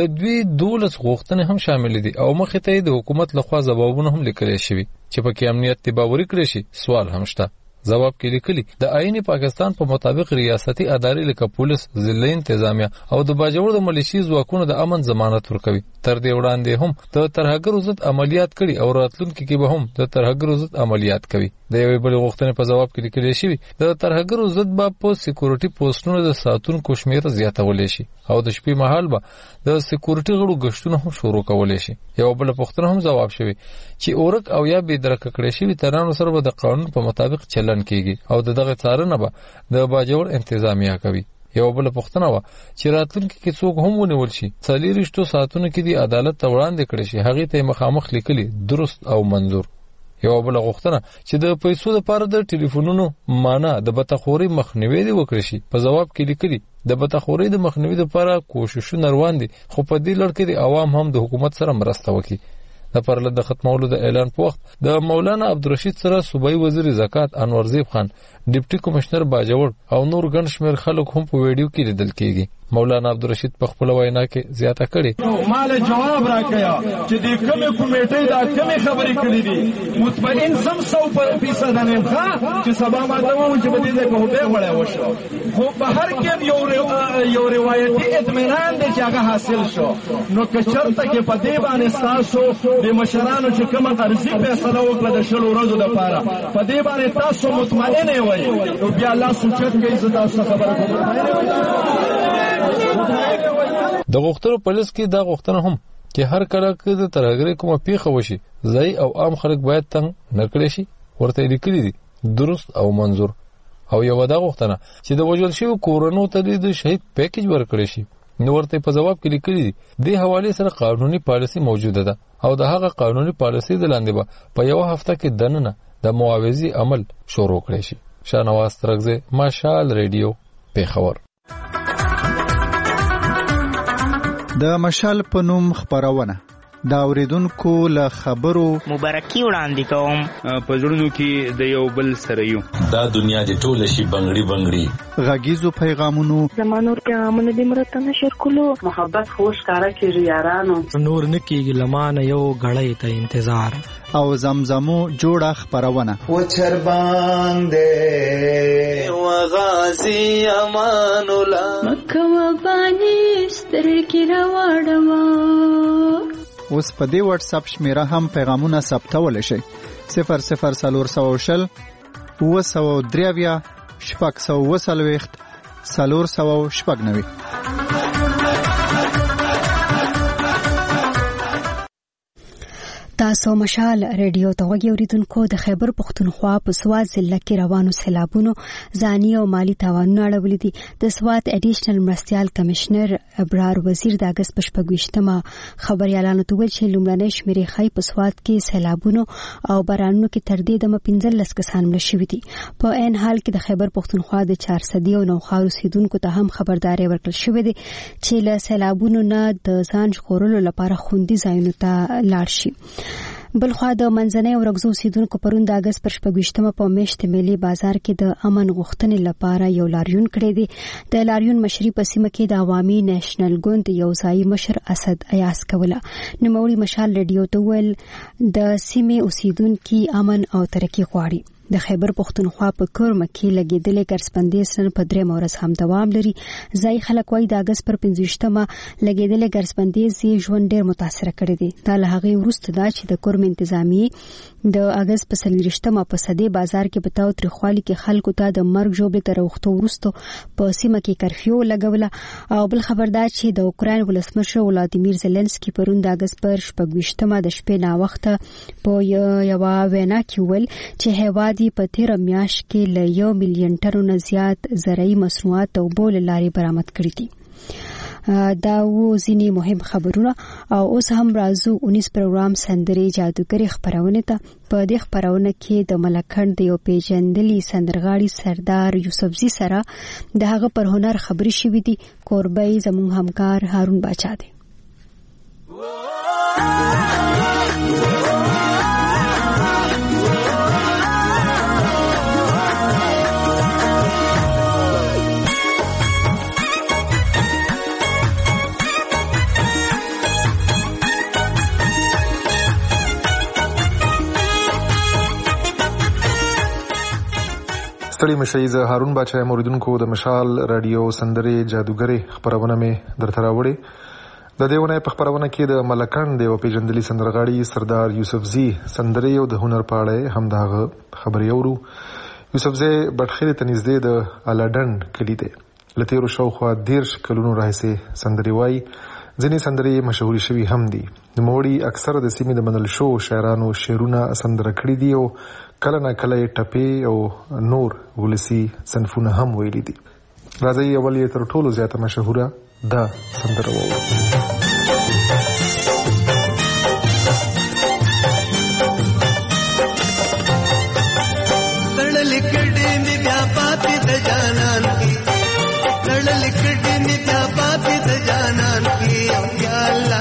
12 غوښتنې هم شامل دي او مخې ته د حکومت لخوا ځوابونه هم لیکل شوي چې په کې امنیت تباوري کړی شي. سوال هم شته. جواب کې لیکلي د آئین پاکستان په مطابق ریاستي ادارې لکه پولیس، ضلعي انتظامیه او د باجوړ د ملیشي ځواکونو د امن ضمانت ورکوي. تر دې وړاندې هم د ترهګرو ضد عملیات کړي او راتلونکي کې به هم د ترهګرو ضد عملیات کوي. د یوې بلې غوښتنې په جواب کې لیکل شوی د ترهګرو ضد به په سکیورټي پوسټونو د ساتونکو شمیر زیاتول شي او د شپې مهال به د سکیورټي غړو غشتونه هم شروع کول شي. یو بل پوښتنه هم جواب شوی چې اورک او یا به درک کړی شوی ترانو سره به د قانون په مطابق چلن کیږي او دغه څارنه به د باجوړ انتظامیه کوي. یو بل پوښتنه و چې راتلونکي کې څوک هم ونیول شي 40 ساعتونو کې د عدالت ته وړاندې کړي شي هغه ته مخامخ لیکلي درست او منظور. یو بل غوښتنه چې د پیسو لپاره د ټلیفونونو معنا د بتخوري مخنیوي دی وکړي شي. په جواب کې لیکلي د بتخوري د مخنیوي لپاره کوششونه روان دي خو په دې لړ کې د عوام هم د حکومت سره مرسته وکړي. د پرلط د ختمولو د اعلان په وخت د مولانا عبدالرشید سره صوبایي وزیر زکات انورزیب خان، ډیپټي کمشنر باجوړ او نور ګڼ شمېر خلک هم په ویډیو کې لیدل کېږي. مولانا عبدالرشید په خپل وینا کې زیاته کړې مال جواب راکیا چې د کومې کمیټې دا کومې خبرې کړې دي مطمئن سم 100% نه ښه چې سبا ماته وو چې بده ده په هوټل وړه وشو خو په هر کې یو روایتي اطمینان دی چې هغه حاصل شو. نو که چرته کې په دې باندې تاسو د مشرانو چې کومه ارزي فیصله وکړه د 10 ورځو لپاره په دې باندې تاسو مطمئن وئ نو بیا الله سوچت کوي زه تاسو خبره کوم. د غوښتنو په لس کې دا غوښتنه هم چې هر کله کې د ترهګرۍ کومه پیښه وشي ځای او عام خلک باید تنګ نه کړي شي ورته لیکلي دي درست او منظور. او یو دا غوښتنه چې د وژل شویو کورونو ته د شهید پیکیج ورکړي شي نو ورته په جواب کې لیکلي دي د حواله سره قانوني پالیسي موجوده ده او د هغه قانوني پالیسي د لاندې به په یو هفته کې دننه د معاوضي عمل شروع کړي شي. شاهنواز ترکزی، مشال ریډیو، پیښور. د مشال په نوم خبرونه دا اوریدونکو له خبرو مبارکي وړاندې کوم. په زړونو کې د یو بل سره یو. دا دنیا د ټوله شي بنگړي بنگړي. غږیزو پیغامونو زمانور پیغامونه د مرتنه شر کولو محبت خوش کارا کیږي یارانو. نور نکیږي لمانه یو غړې ته انتظار. او زمزمو جوړه خبرونه و چر باندې و غازی امان الله مکه و باندې سترګې راوړم. اوس په دې واتس اپ شمیره هم پیغامونه ثبتول شي 00420 903 640 490. تاسو مشال ریډیو ته وګورئ. اوریدونکو د خیبر پختونخوا په سوات ضلع کې روانو سیلابونو ځاني او مالی تاوانونه اړولي دي. د سوات اډیشنل مرستیال کمشنر ابرار وزیر د اگست په 26مه خبريالانو ته ویل چې لومړنۍ شمیرې ښایي په سوات کې سیلابونو او بارانونو کې تر دې دمه 15 کسان مړه شوي دي. په عین حال کې د خیبر پختونخوا د 400 او نوخار اوسیدونکو ته هم خبرداري ورکړل شوې ده چې له سیلابونو نه د ځان ژغورلو لپاره خوندي ځایونو ته لاړ شي. بلخوا د منځنۍ او رګزو اوسیدونکو پرون د اگست پر 26مه په میشت ملي بازار کې د امن غوښتنې لپاره یو لاریون کړی دی. د لاریون مشري په سیمه کې د عوامي نېشنل ګوند یو ځای مشر اسد ایاس کوله. نوموړي مشال ریډیو ته ویل د سیمې اوسیدونکو امن او ترقی غواړي. د خیبر پختونخوا په کورمه کې لګیدلې ګرځبندۍ سن په 3 ورځ هم دوام لري. ځای خلک وايي د اگست پر 15مه لګیدلې ګرځبندۍ زی ژوند ډیر متاثر کړی دی. دا له هغه وروسته دا چې د کورم انتظامی د اگست په 23مه په صدې بازار کې په تاو ترخوالي کې خلکو ته د مرګ جوړې تر وختو وروسته په سیمه کې کرفیو لګوله. او بل خبردار چې د اوکراین ولسمشر ولادیمیر زيلنسکي پرون د اگست پر 26مه د شپې نا وخته په یو وینا کې ویل چې هیواد په تیر میاشت کې له 1 ملیون ټنو زیات زرعي مصنوعات او بول لاري برآمد کړي دي. دا و ځینې مهم خبرونه. او اوس هم راځو 19 پروګرام سندري جادوګری خبرونه ته. په دې خبرونه کې د ملکند یو پیژندلي سندرغاړي سردار یوسفزي سره د هغه پر هنر خبري شوې دي. کوربای زموږ همکار هارون باچا دی. ستړي مشي زه هارون باچا موریدونکو د مشال رادیو سندري جادوګری خبرونه مې درته راوړي. د دیونه په خبرونه کې د ملکند یو پیژندلي سندرغاړي سردار یوسفزي سندري او د هنر پاړې هم داغه خبري اورو. یوسفزي بټخیل ته نږدې د الاډن کلی دی. لتیرو شاوخوا 10 کلونو راهیسې سندري وای. ځینې سندري مشهوري شوي هم دي. نوموړي اکثر د سیمې د منل شو شاعرانو شعرونه سندره کړي دي او کله نه کله ټپې او نور ولسی صنفونه هم ویلي دي. راځي اول یې تر ټولو زیاته مشهوره دا سندره وو. لړل کډې می بیا پاتې د جانان کی لړل کډې می بیا پاتې د جانان کی یا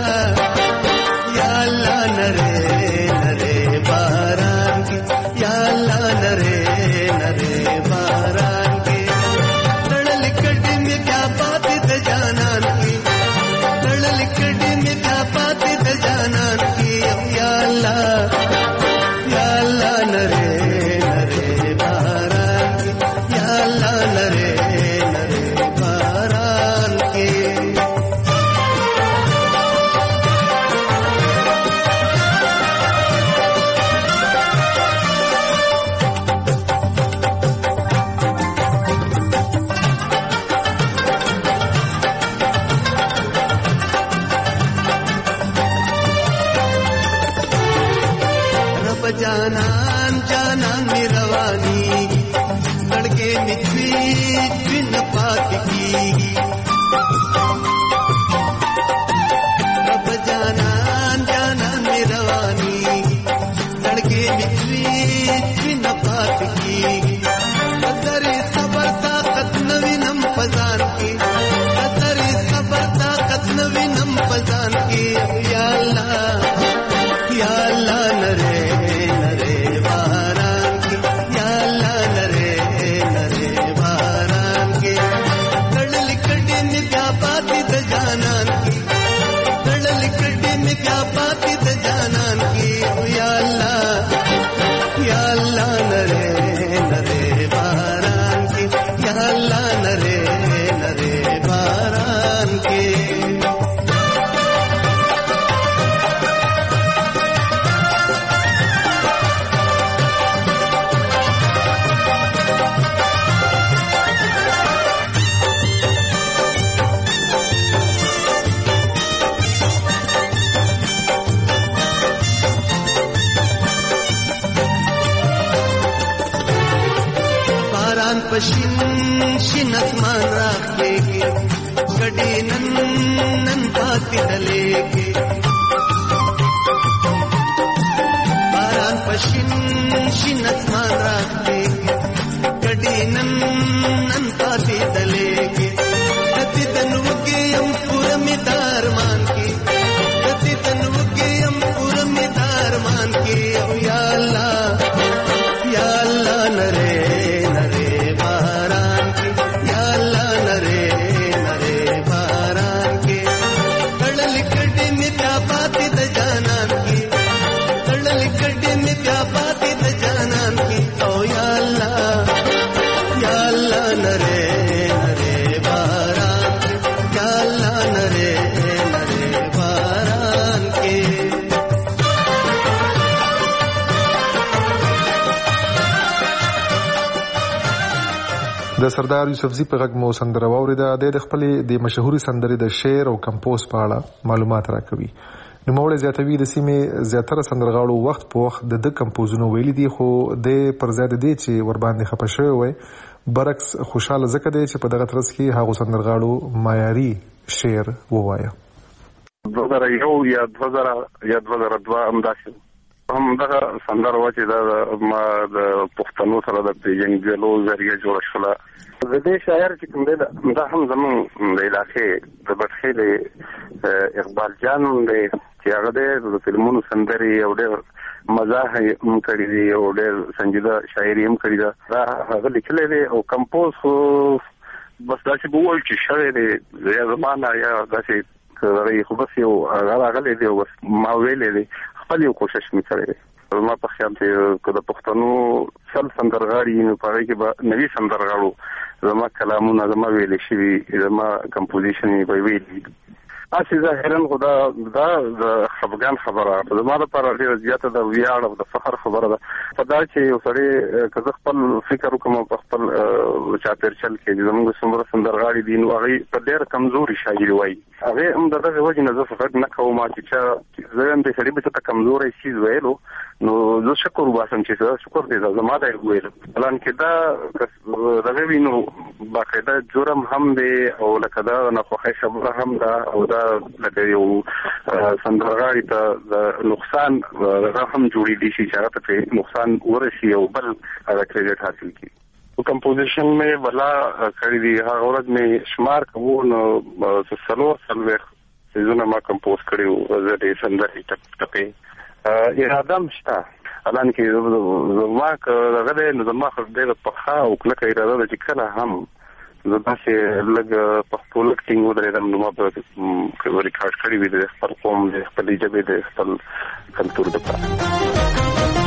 الله نره نره باران کی یا الله نره نره باران کی لړل کډې می بیا پاتې د جانان کی لړل کډې می بیا پاتې د جانان کی یا الله نره جانان جانان می روانی لڑکے مچوی بن پاک کی رب جانان جانان می روانی لڑکے مچوی بن پاک کی قدر صبر طاقت نوینم فزان کی قدر صبر طاقت نوینم فزان کی یا اللہ में क्या बात द जानन की या अल्लाह नरे नरे बारान की या अल्लाह नरे नरे बारान की पशिन शिन आसमान राखेगे गड़ी नन पाती डलेगे बारान पशिन शिन आसमान राखेगे गड़ी नन पाती डलेगे गति तनुगे हम पुरमिदार मान के गति तनुगे हम पुरमिदार मान के या अल्लाह नरे د سردار یوسفزي په غږ مو سندره واوریده. د خپلې د مشهوري سندرې د شعر او کمپوز په اړه معلومات راکوي. نوموړی زیاتوي د سیمې زیاتره سندرغاړو وخت په وخت د کمپوزونو ویلي دي، خو د پر ضد دي چې ور باندې خپه شوی وي. برعکس خوشاله ځکه دی چې په دغه ترڅ کې هغه سندرغاړو معیاري شعر ووایه. 2001 یا 2002 همداسې هم دغه سندره و چې ما د پښتنو سره د پیژنګلو ذریعہ جوړ شوله. د دې شاعر چې کوم دی دا هم زمون د علاقې د بټخیل اقبال جان دی چې هغه د فلمونو سندري او ډېر مزاح هم کړی دی او ډېر سنجیده شاعري هم کړی ده. دا هغه لیکلی دی او کمپوز بس داسې به ووایو چې شوی دی یا زمانه یا داسې خو بس یو هغه راغلی دی او بس ما ویلی دی خپل یو کوشش مې کړی دی. ما په خیال چې که د پښتنو سندرغاړي نو په هغې کې به نوي سندرغاړو زما کلامونه زما ویلې شوي زما کمپوزیشن یې به ویلي. هسې ظاهرا خو دا د خفګان خبره زما لپاره ډېره زیاته د ویاړ او د فخر خبره ده په دا چې یو سړی که زه خپل فکر وکړم په خپل چاپېرچل کې زموږ څومره سندرغاړي دي نو هغوی په ډېره کمزوري شاعري وایي. هغې هم د دغې وجې نه زه غږ نه کوم چې زه یم دې سړي به څه ته کمزوری څیز ویلو نو زه شکر وباسم چې شکر دی زما دی ویلو. حالانکې دا دغه وي نو باقاعده جرم هم دی او لکه دا ناخوښۍ خبره هم ده او دا لکه یو سندرغاړي ته د نقصان هغه هم جوړېدی شي چې هغه ته پرې نقصان ورسي او بل هغه کریډټ حاصل کړي. کمپوزیشن مې بلا کړی دی هغه ورځ مې شمار کوو نو 40 سیزونه ما کمپوز کړي وو. زه د سندرې ټپې اراده هم شته حالانکې زما که هغه دی نو زما خو ډېره پخه او کلکه اراده ده چې کله هم زه داسې لږ پښتو لږ ټینګ ودرېدم نو ما به ریکارډ کړي وي د خپل قوم د خپلې ژبې د خپل کلتور دپاره.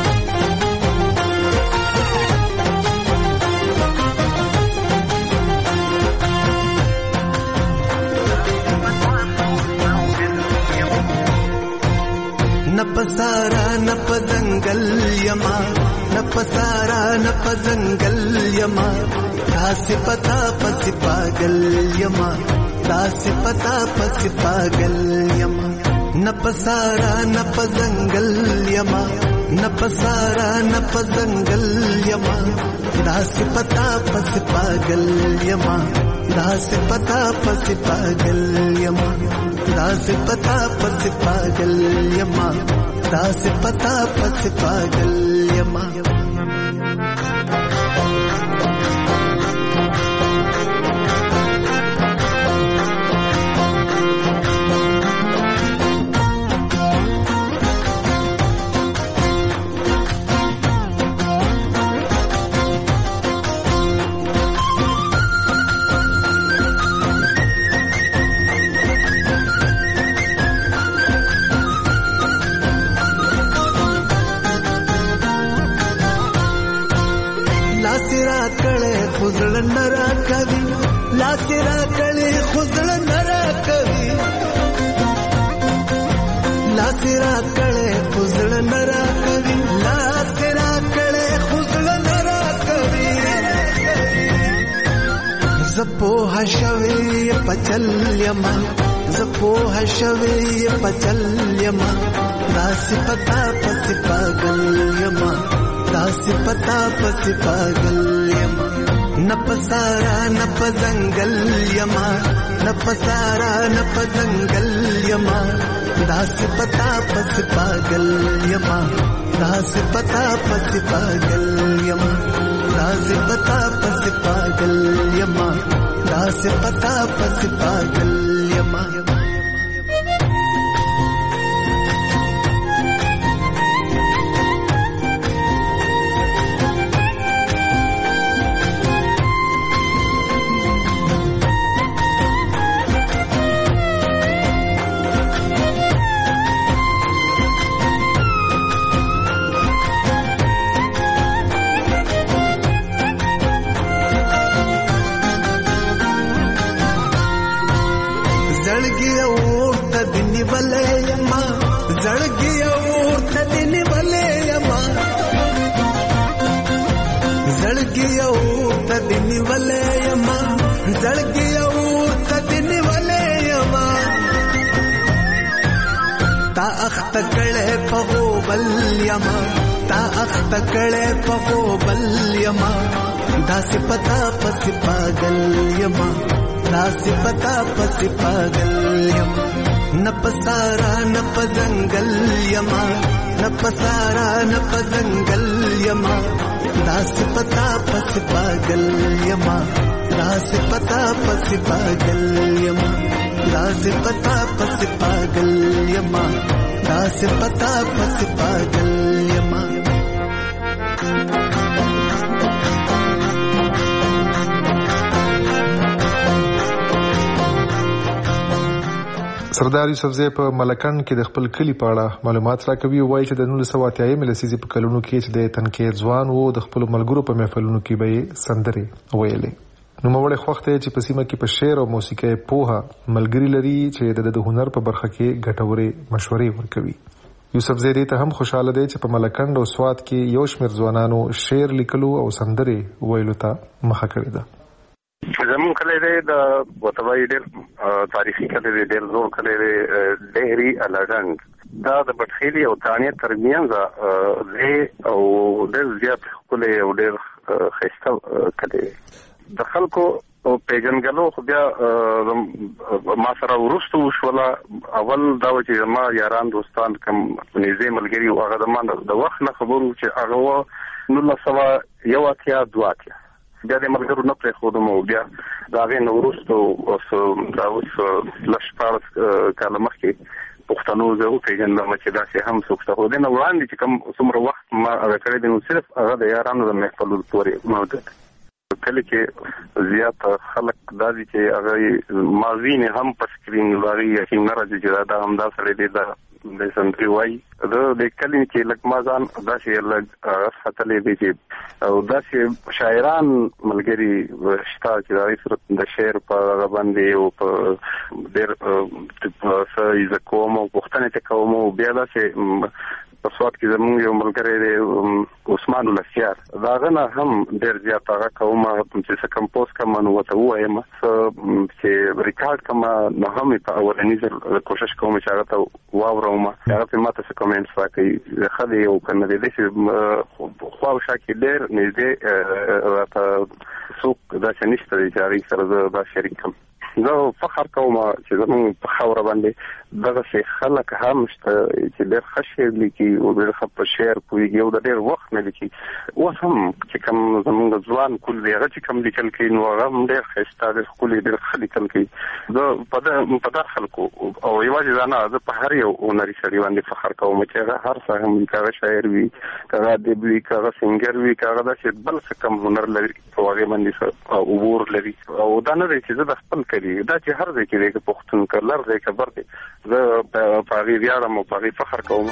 न पसारा न पजंगल यमा न पसारा न पजंगल यमा दास पता पस पागल यमा दास पता पस पागल यमा न पसारा न पजंगल यमा न पसारा न पजंगल यमा दास पता पस पागल यमा दास पता पस पागल यमा दास पता पस पागल यमा दास पता पस पागल यमा. لاس را کړي خزړ نرا کوي لاس را کړي خزړ نرا کوي لاس را کړي خزړ نرا کوي زپو هشوي پچل یما زپو هشوي پچل یما داس پتا پس پاگل یما داس پتا پس پاگل یما نپسارا نپزنگل یما نپسارا نپزنگل یما داس پتا پس پاگل یما داس پتا پس پاگل یما داس پتا پس پاگل یما داس پتا پس پاگل یما تکړه پغو بل یما تا اخ تکړه پغو بل یما داس پتا پس پاگل یما داس پتا پس پاگل یما نپسارا نپزنگل یما نپسارا نپزنگل یما داس پتا پس پاگل یما داس پتا پس پاگل یما داس پتا پس پاگل یما داس پتا پس پاگل یما سردار یوسفزی په ملکن کې د خپل کلی په اړه معلومات راکوي او وایي چې د 1980 لسیزې په کلونو کې چې د تنکي ځوان وو د خپل ملګرو په محفلونو کې به سندري ویلې نو موږ خوښته چې په سیمه کې په شعر او موسیقي پوها ملګری لري چې د هنر په برخه کې ګټورې مشورې ورکوي یوسفزی دې ته هم خوشاله دی چې په ملکن او سواد کې یو شمېر ځوانانو شعر لیکلو او سندري ویلو ته مخه کړې ده زمون کله دې د وتوای ډېر تاریخي کله دې ډېر زور کله دې ډېری الګند دا د بټخيلي او تانیه ترمنځ زه او ډېر زیات کله او ډېر خسته کله د خلکو پیژنګلو خو بیا ما سره ورستو شولا اول دا چې ما یاران دوستان کوم نږدې ملګری او هغه د وخت نه خبرو چې هغه 1982 بیا د ملګرو نه پرې خودم او بیا دا غي نورستو دا اوس لښپار کله مخکې پښتنو زه او پیژنم چې دا چې هم څوک ته ودی نه وړاندې چې کوم څومره وخت ما هغه کړی دی نو صرف هغه د یارانو د محفل پورې موجود کله کې زیات خلک دا دي چې هغه مازین هم په سکرین لري چې نه راځي چې دا هم دا سره دی دا د سندري وای دا د کلین کې لک مازان دا چې لګ خطلې دي چې او دا چې شاعران ملګری شتا چې دا صورت د شعر په باندې او په ډېر په سې کوم او پښتنه ته کوم بیا دا چې په سواد کې زموږ یو ملګری دی عثمان الاسیار دا غنه هم ډېر زیات هغه کومه چې کمپوز کوم نو وته وایم چې ریکارډ کوم نو هم په اولنی ځل کوشش کوم چې هغه ته واورم هغه په ماته څه کومنټس راکړي خدای یو کنه دې چې خو شاکې ډېر نږدې راته څوک دا چې نشته چې هغه سره دا شریکم زه فخر کوم چې زموږ په خاور باندې دغه شي خلک هم چې ډېر خشیر لیکي او ډېر په شعر کوي او ډېر وخت نه لیکي اوس هم چې کوم زموږ ځوان کول دی هغه چې کوم لیکل کوي نو هغه هم ډېر ښایسته ډېر ښکلي ډېر ښه لیکل کوي زه په دغه خلکو او یوازې دا نه زه په هر یو هنري سړي باندې فخر کوم چې هغه هر څه هم هغه شاعر وي هغه ادیب وي هغه سنگر وي هغه داسې بل څه کم هنر لري په هغه باندې عبور لري او دا نه دی چې زه د خپل کړي دا چې هر ځای کې دی پښتون کلر دی خبر دی زه په هغه ویاړم او په هغه فخر کوم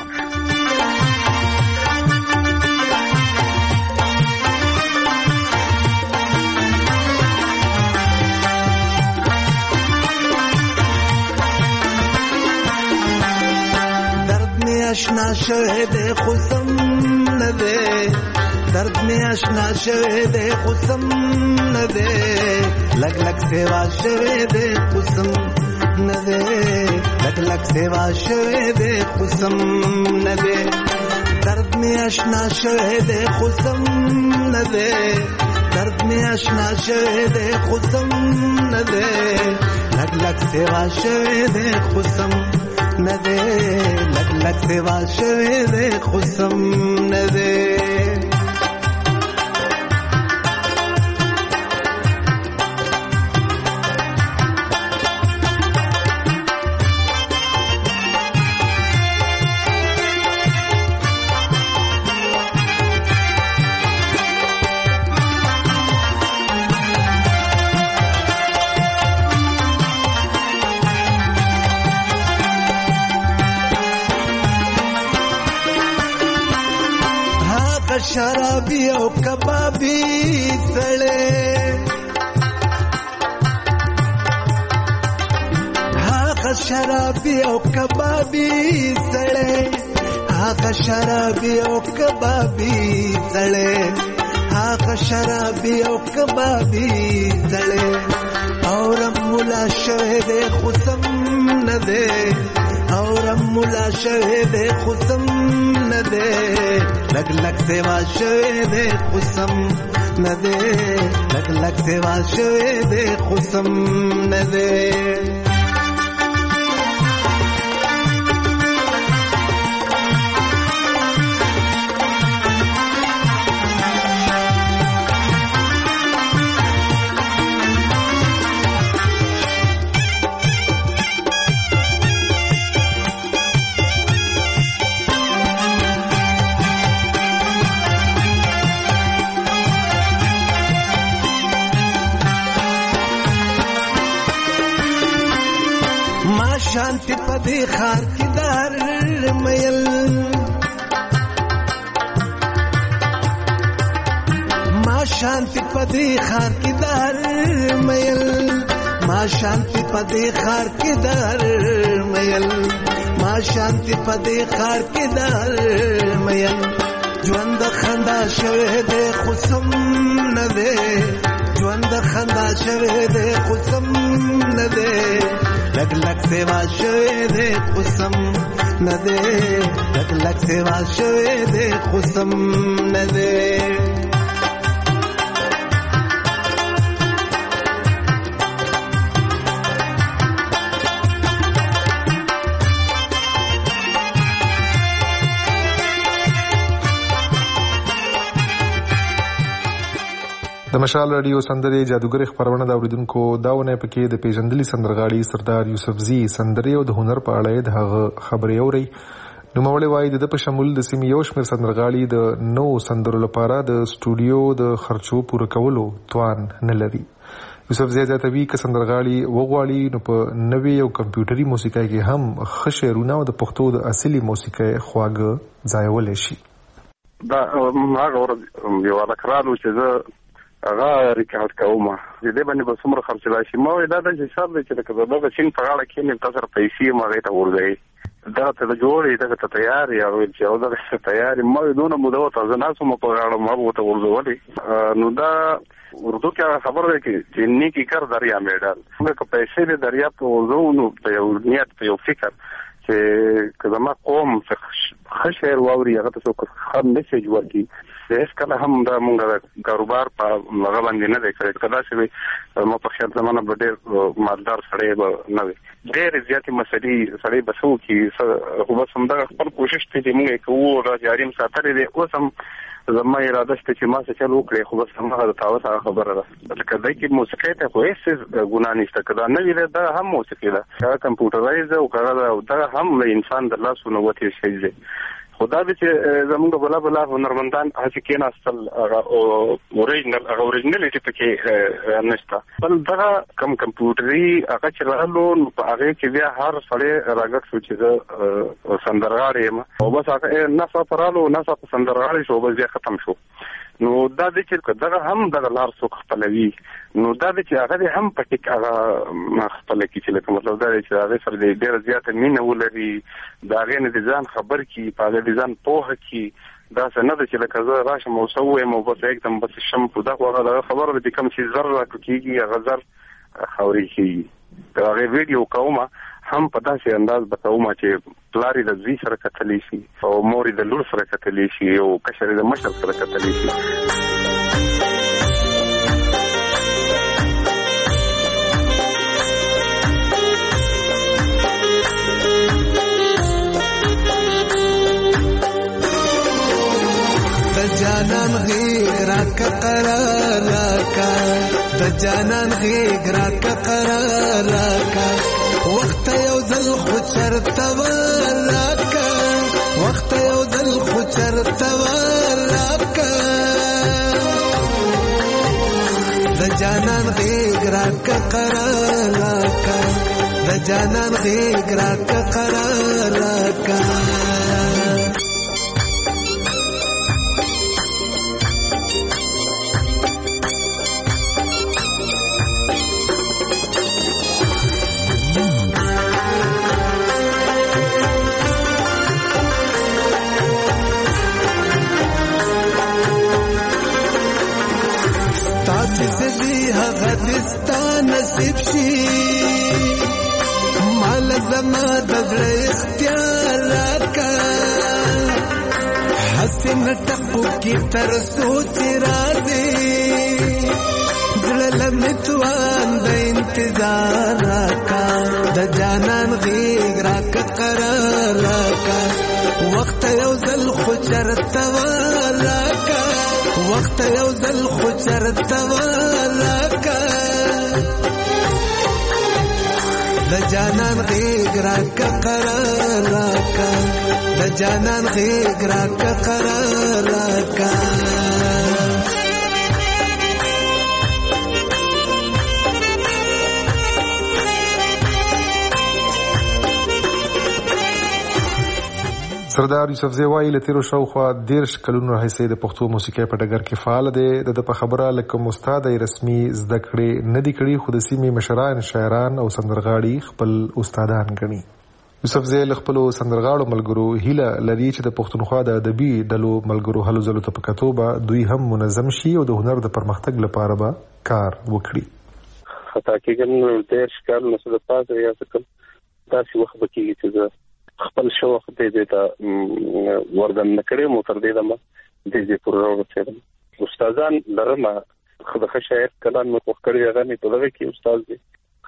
آشنا شوه دے خسم ندے درد میں آشنا شوه دے خسم ندے لگ لگ سیوا شوه دے خسم ندے لگ لگ سیوا شوه دے خسم ندے درد میں آشنا شوه دے خسم ندے درد میں آشنا شوه دے خسم ندے لگ لگ سیوا شوه دے خسم ندے لگ لگ سیوا شوه دے خسم ندے شرابی او کبابی سړې هغه شرابی او کبابی سړې هغه شرابی او کبابی سړې هغه شرابی او کبابی سړې اور مولا شهد خصم ندے اور مولا شهد خصم ندے لگ لگ سیوا شوه دے خسم ندے لگ لگ سیوا شوه دے خسم ندے شانتی پدی خار کی دار میل ما شانتی پدی خار کی دار میل ما شانتی پدی خار کی دار میل ما شانتی پدی خار کی دار میل ژوند خندا شوه دے خصم ندے ژوند خندا شوه دے خصم ندے لگ لگ سیوا شوه دے خسم ندے لگ لگ سیوا شوه دے خسم ندے د مشال رادیو سندرې جادوګر خبرونه دا اوریدونکو داونه پکې د پیژندلي سندرغاړي سردار یوسفزي سندرې او د هنر په اړه د خبرې اوري نو مولوی وایي د په شمول د سیمې یو شمېر سندرغاړي د نو سندرو لپاره د سټوډیو د خرچو پوره کولو توان نه لري یوسفزي زیاتوي که سندرغاړي وغواړي نو په نوې او کمپیوټري موسیقۍ کې هم ښه شعرونه او د پښتو د اصلي موسیقۍ خواږه ځایولی شي دا هغه ورځ یو هلکرانو چې زه هغه ریکارډ کوم د دې باندې به څومره خرڅ راشي ما وایي دا داسې حساب دی چې لکه دغه سیند په غاړه کښېنې تا سره پیسې یم هغې ته ورځوي دغه ته د جوړې دغه ته تیار یې هغه ویل چې او دغه ته تیار یې ما وایي دونه موده ورته زه ناست وم په غاړه ما به ورته ورځولې نو دا اردو کې هغه خبر دی چې نیکي کر دریا مې ډال څنګه که پیسې د دریا په ورځو نو په یو نیت په یو فکر چې که زما قوم ښه شعر واوري هغه ته څوک ښه میسیج ورکړي هېڅکله هم دا مونږ کاروبار په هغه باندې نه دی کړی که داسې وي ما په خیال زمانه به ډېر مالدار سړی به نه وي ډېرې زیاتې مسلې سړی به څه وکړي خو بس همدغه خپل کوشش دی چې مونږ یې کوو را جاري م ساتلی دی اوس هم زما اراده شته چې ما څه چل وکړې خو بس همغه د تاوت هغه خبره ده لکه دی کې موسیقۍ ته خو هېڅ ګناه نشته که دا نوي دی دا هم موسیقي ده که هغه کمپیوټرایز ده او که هغه دغه هم له انسان د لاسو نه وتې شی دی خو دا دی چې زمونږ بلا هنرمندان هسې کېناستل هغه اوریجنلټي پکې نشته بل دغه کم کمپیوټري هغه چې راغلو نو په هغې کې بیا هر سړی راګډ شو چې زه سندرغاړی یم او بس هغه نڅا په رالو نڅا په سندرغاړی شو بس بیا ختم شو نو دا د چې دغه هم دغه لار څوک خپلوي نو دا د چې هغه هم پټیک هغه خپل کی چې لکه مطلب دا چې هغه سره ډېر زیاته مینه ولري دا غي نه ځان خبر کی په دې ځان پوهه کی دا څنګه د چې لکه زه راشم او سوې مو بس एकदम بس شم په دغه خبره د کوم شي ذره کیږي غزر خوري کیږي دا غي ویډیو کومه هم په داسې انداز بتاوم چې پلاری د زوی سره کتلی شي او موري د لور سره کتلی شي او کشر د مشر سره کتلی شي د جانان غیږ راکه قرار راکه د جانان غیږ راکه قرار راکه وخت یو ځل خو چرته وراکه وخت یو ځل خو چرته وراکه د جانان غیږ راکه قرار راکه د جانان غیږ راکه قرار راکه نصیب شي مال زما د زړه اختیار راکا حسن ټکو کی تر سوچ راځي زړه لمتوان د انتظار راکا د جانان غیږ راکا قرار راکا وخت یو ځل خو چرته راکا وخت یو ځل خو چرته راکا د جانان غیږ راکه قرار راکه د جانان غیږ راکه قرار راکه سردار یوسفزی وایي له تیرو شاوخوا 13 کلونو راهیسې د پښتو موسیقۍ په ډګر کې فعال دی. د په خبره لکه استاد رسمي زده کړې نه دي کړي خو د سیمې مشران شاعران او سندرغاړي خپل استادان ګڼي. یوسفزی له خپلو سندرغاړو ملګرو هیله لري چې د پښتونخوا د ادبي ډلو ملګرو هلو ځلو ته په کتو به دوی هم منظم شي او د هنر د پرمختګ لپاره به کار وکړي. خطا کېږم 13 کال نو د پاتې یا څه داسې وخت به کېږي چې خپل شوق دې ته وردن نکړې مو تر دې دمه دې پر راوړم استادان لرمه خدای شاعر کلام مو وکړی هغه نه په دغه کې استاد دی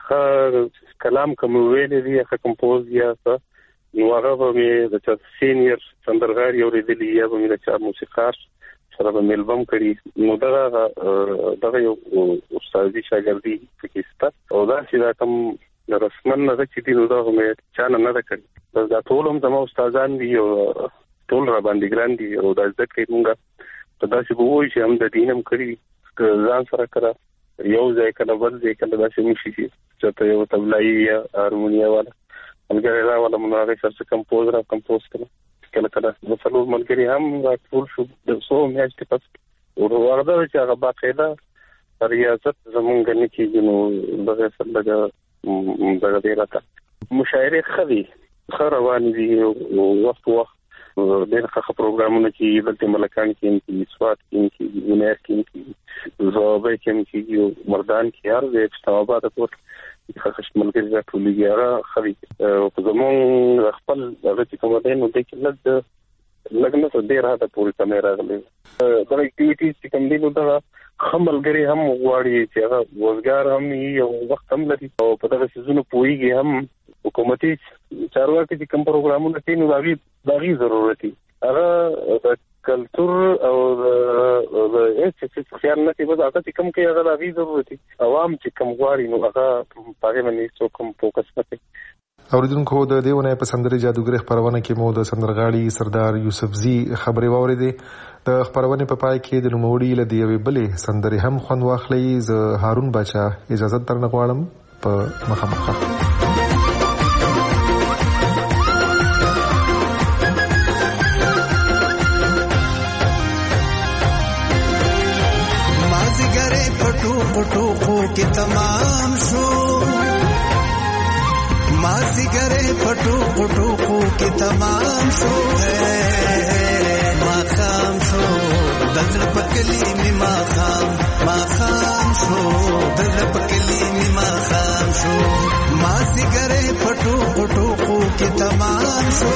خ کلام کوم ویلې دی هغه کمپوز یا څه نو هغه به د سینیئر سندرغاړي اوریدلی یا به د چا موسیقار سره به البم کړی نو دغه یو استادي شاګردي پکې او دا چې کوم رسمن نه چې دی نو دا هم چانه نه کړی دا ټول هم زموږ استادان دي او ټول را باندې ګران دي او دا ځکه چې موږ په داسې وایو چې هم د دینم کړی ځان سره کړه یو ځای کله بل ځای کله داسې نشي چې یو تبلایي یا هارمونیا والا ملګری راواله مونږ هغه سره کمپوز کړو کله کله د څلور ملګري هم راټول شو د څو میاشتې پس ورغله چې هغه باقاعده ریاضت زمونږ نه کېږي نو دغه سره دغه دی راته مشاعره خدي خروان دي وخت ډېر ښه پروګرامونه کې دلته ملکان کې سواد کې ونیر کې زوبه کې مردان کې هر ځای په آباد پورت خښ ملګری راټولېږي هغه خري په زمون خپل د کوم دین نو د کې لګنه څه ډېر هاته پوری کمه راغلي دا اکټیویټیز چې کوم دي نو دا خملګری هم غواړي چې هغه روزګار هم یو وخت هم لري او په دغه سيزونو پويږي هم حکومتي چارواکي چې کوم پروګرامونه کوي نو داغي ضرورتي هغه د کلچر او د هیڅ خیال نه کوي دا چې کوم کې هغه داغي ضرورتي عوام چې کوم غواړي نو هغه په باندې څو کوم فوکس کوي. اوریدونکو د دیونه په سندري جادوګر خبرونه کې مو د سندرغاړي سردار یوسفزی خبري واوریدې د خبرونه په پای کې د نوموړي لدی یوې بلې سندري هم خوند واخلي. ز هارون بچا اجازه درنه غواړم په مخامخ. ټوکو کې تمام شو مازیګره پټوکو ټوکو کې تمام شو ماخام شو دل پکلی می ماخام شو دل پکلی می ماخام شو مازیګره پټوکو ټوکو کې تمام شو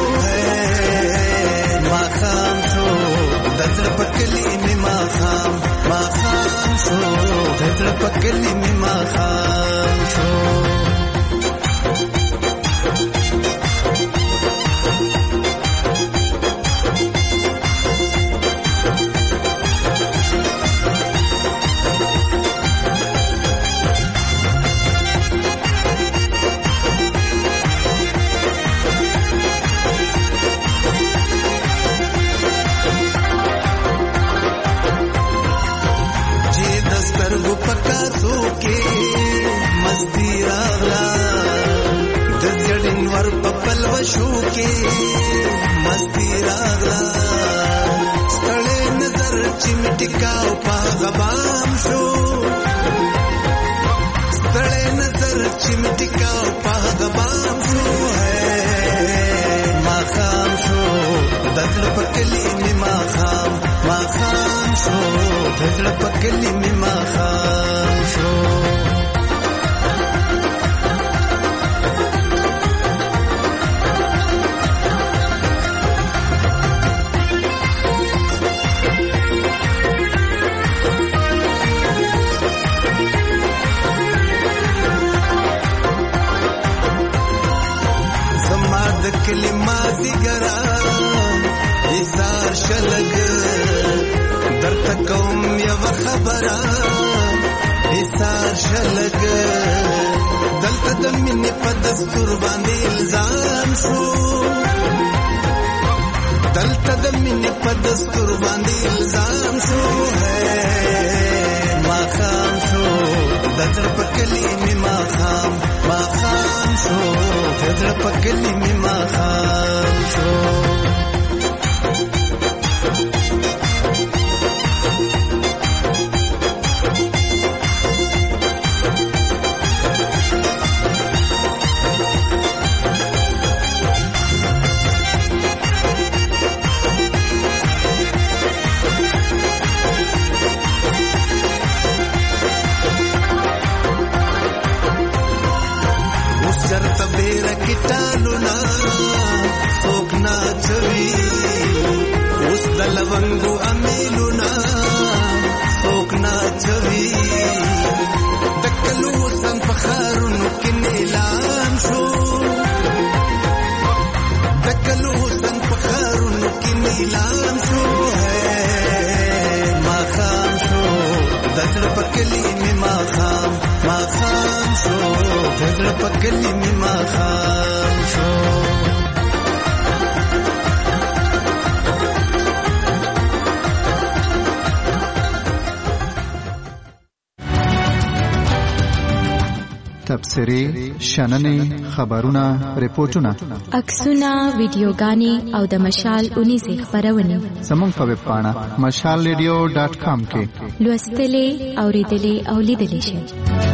ماخام شو دل پکلی می ماخام شو دل پکلی می ماخام شو تبصرې شننې خبرونه ریپورتونه عکسونه ویډیوګانې او د مشال 19 خبرونه زموږ په ویب پاڼه mashalradio.com کې لوستلې اوریدلې او لیدلې شئ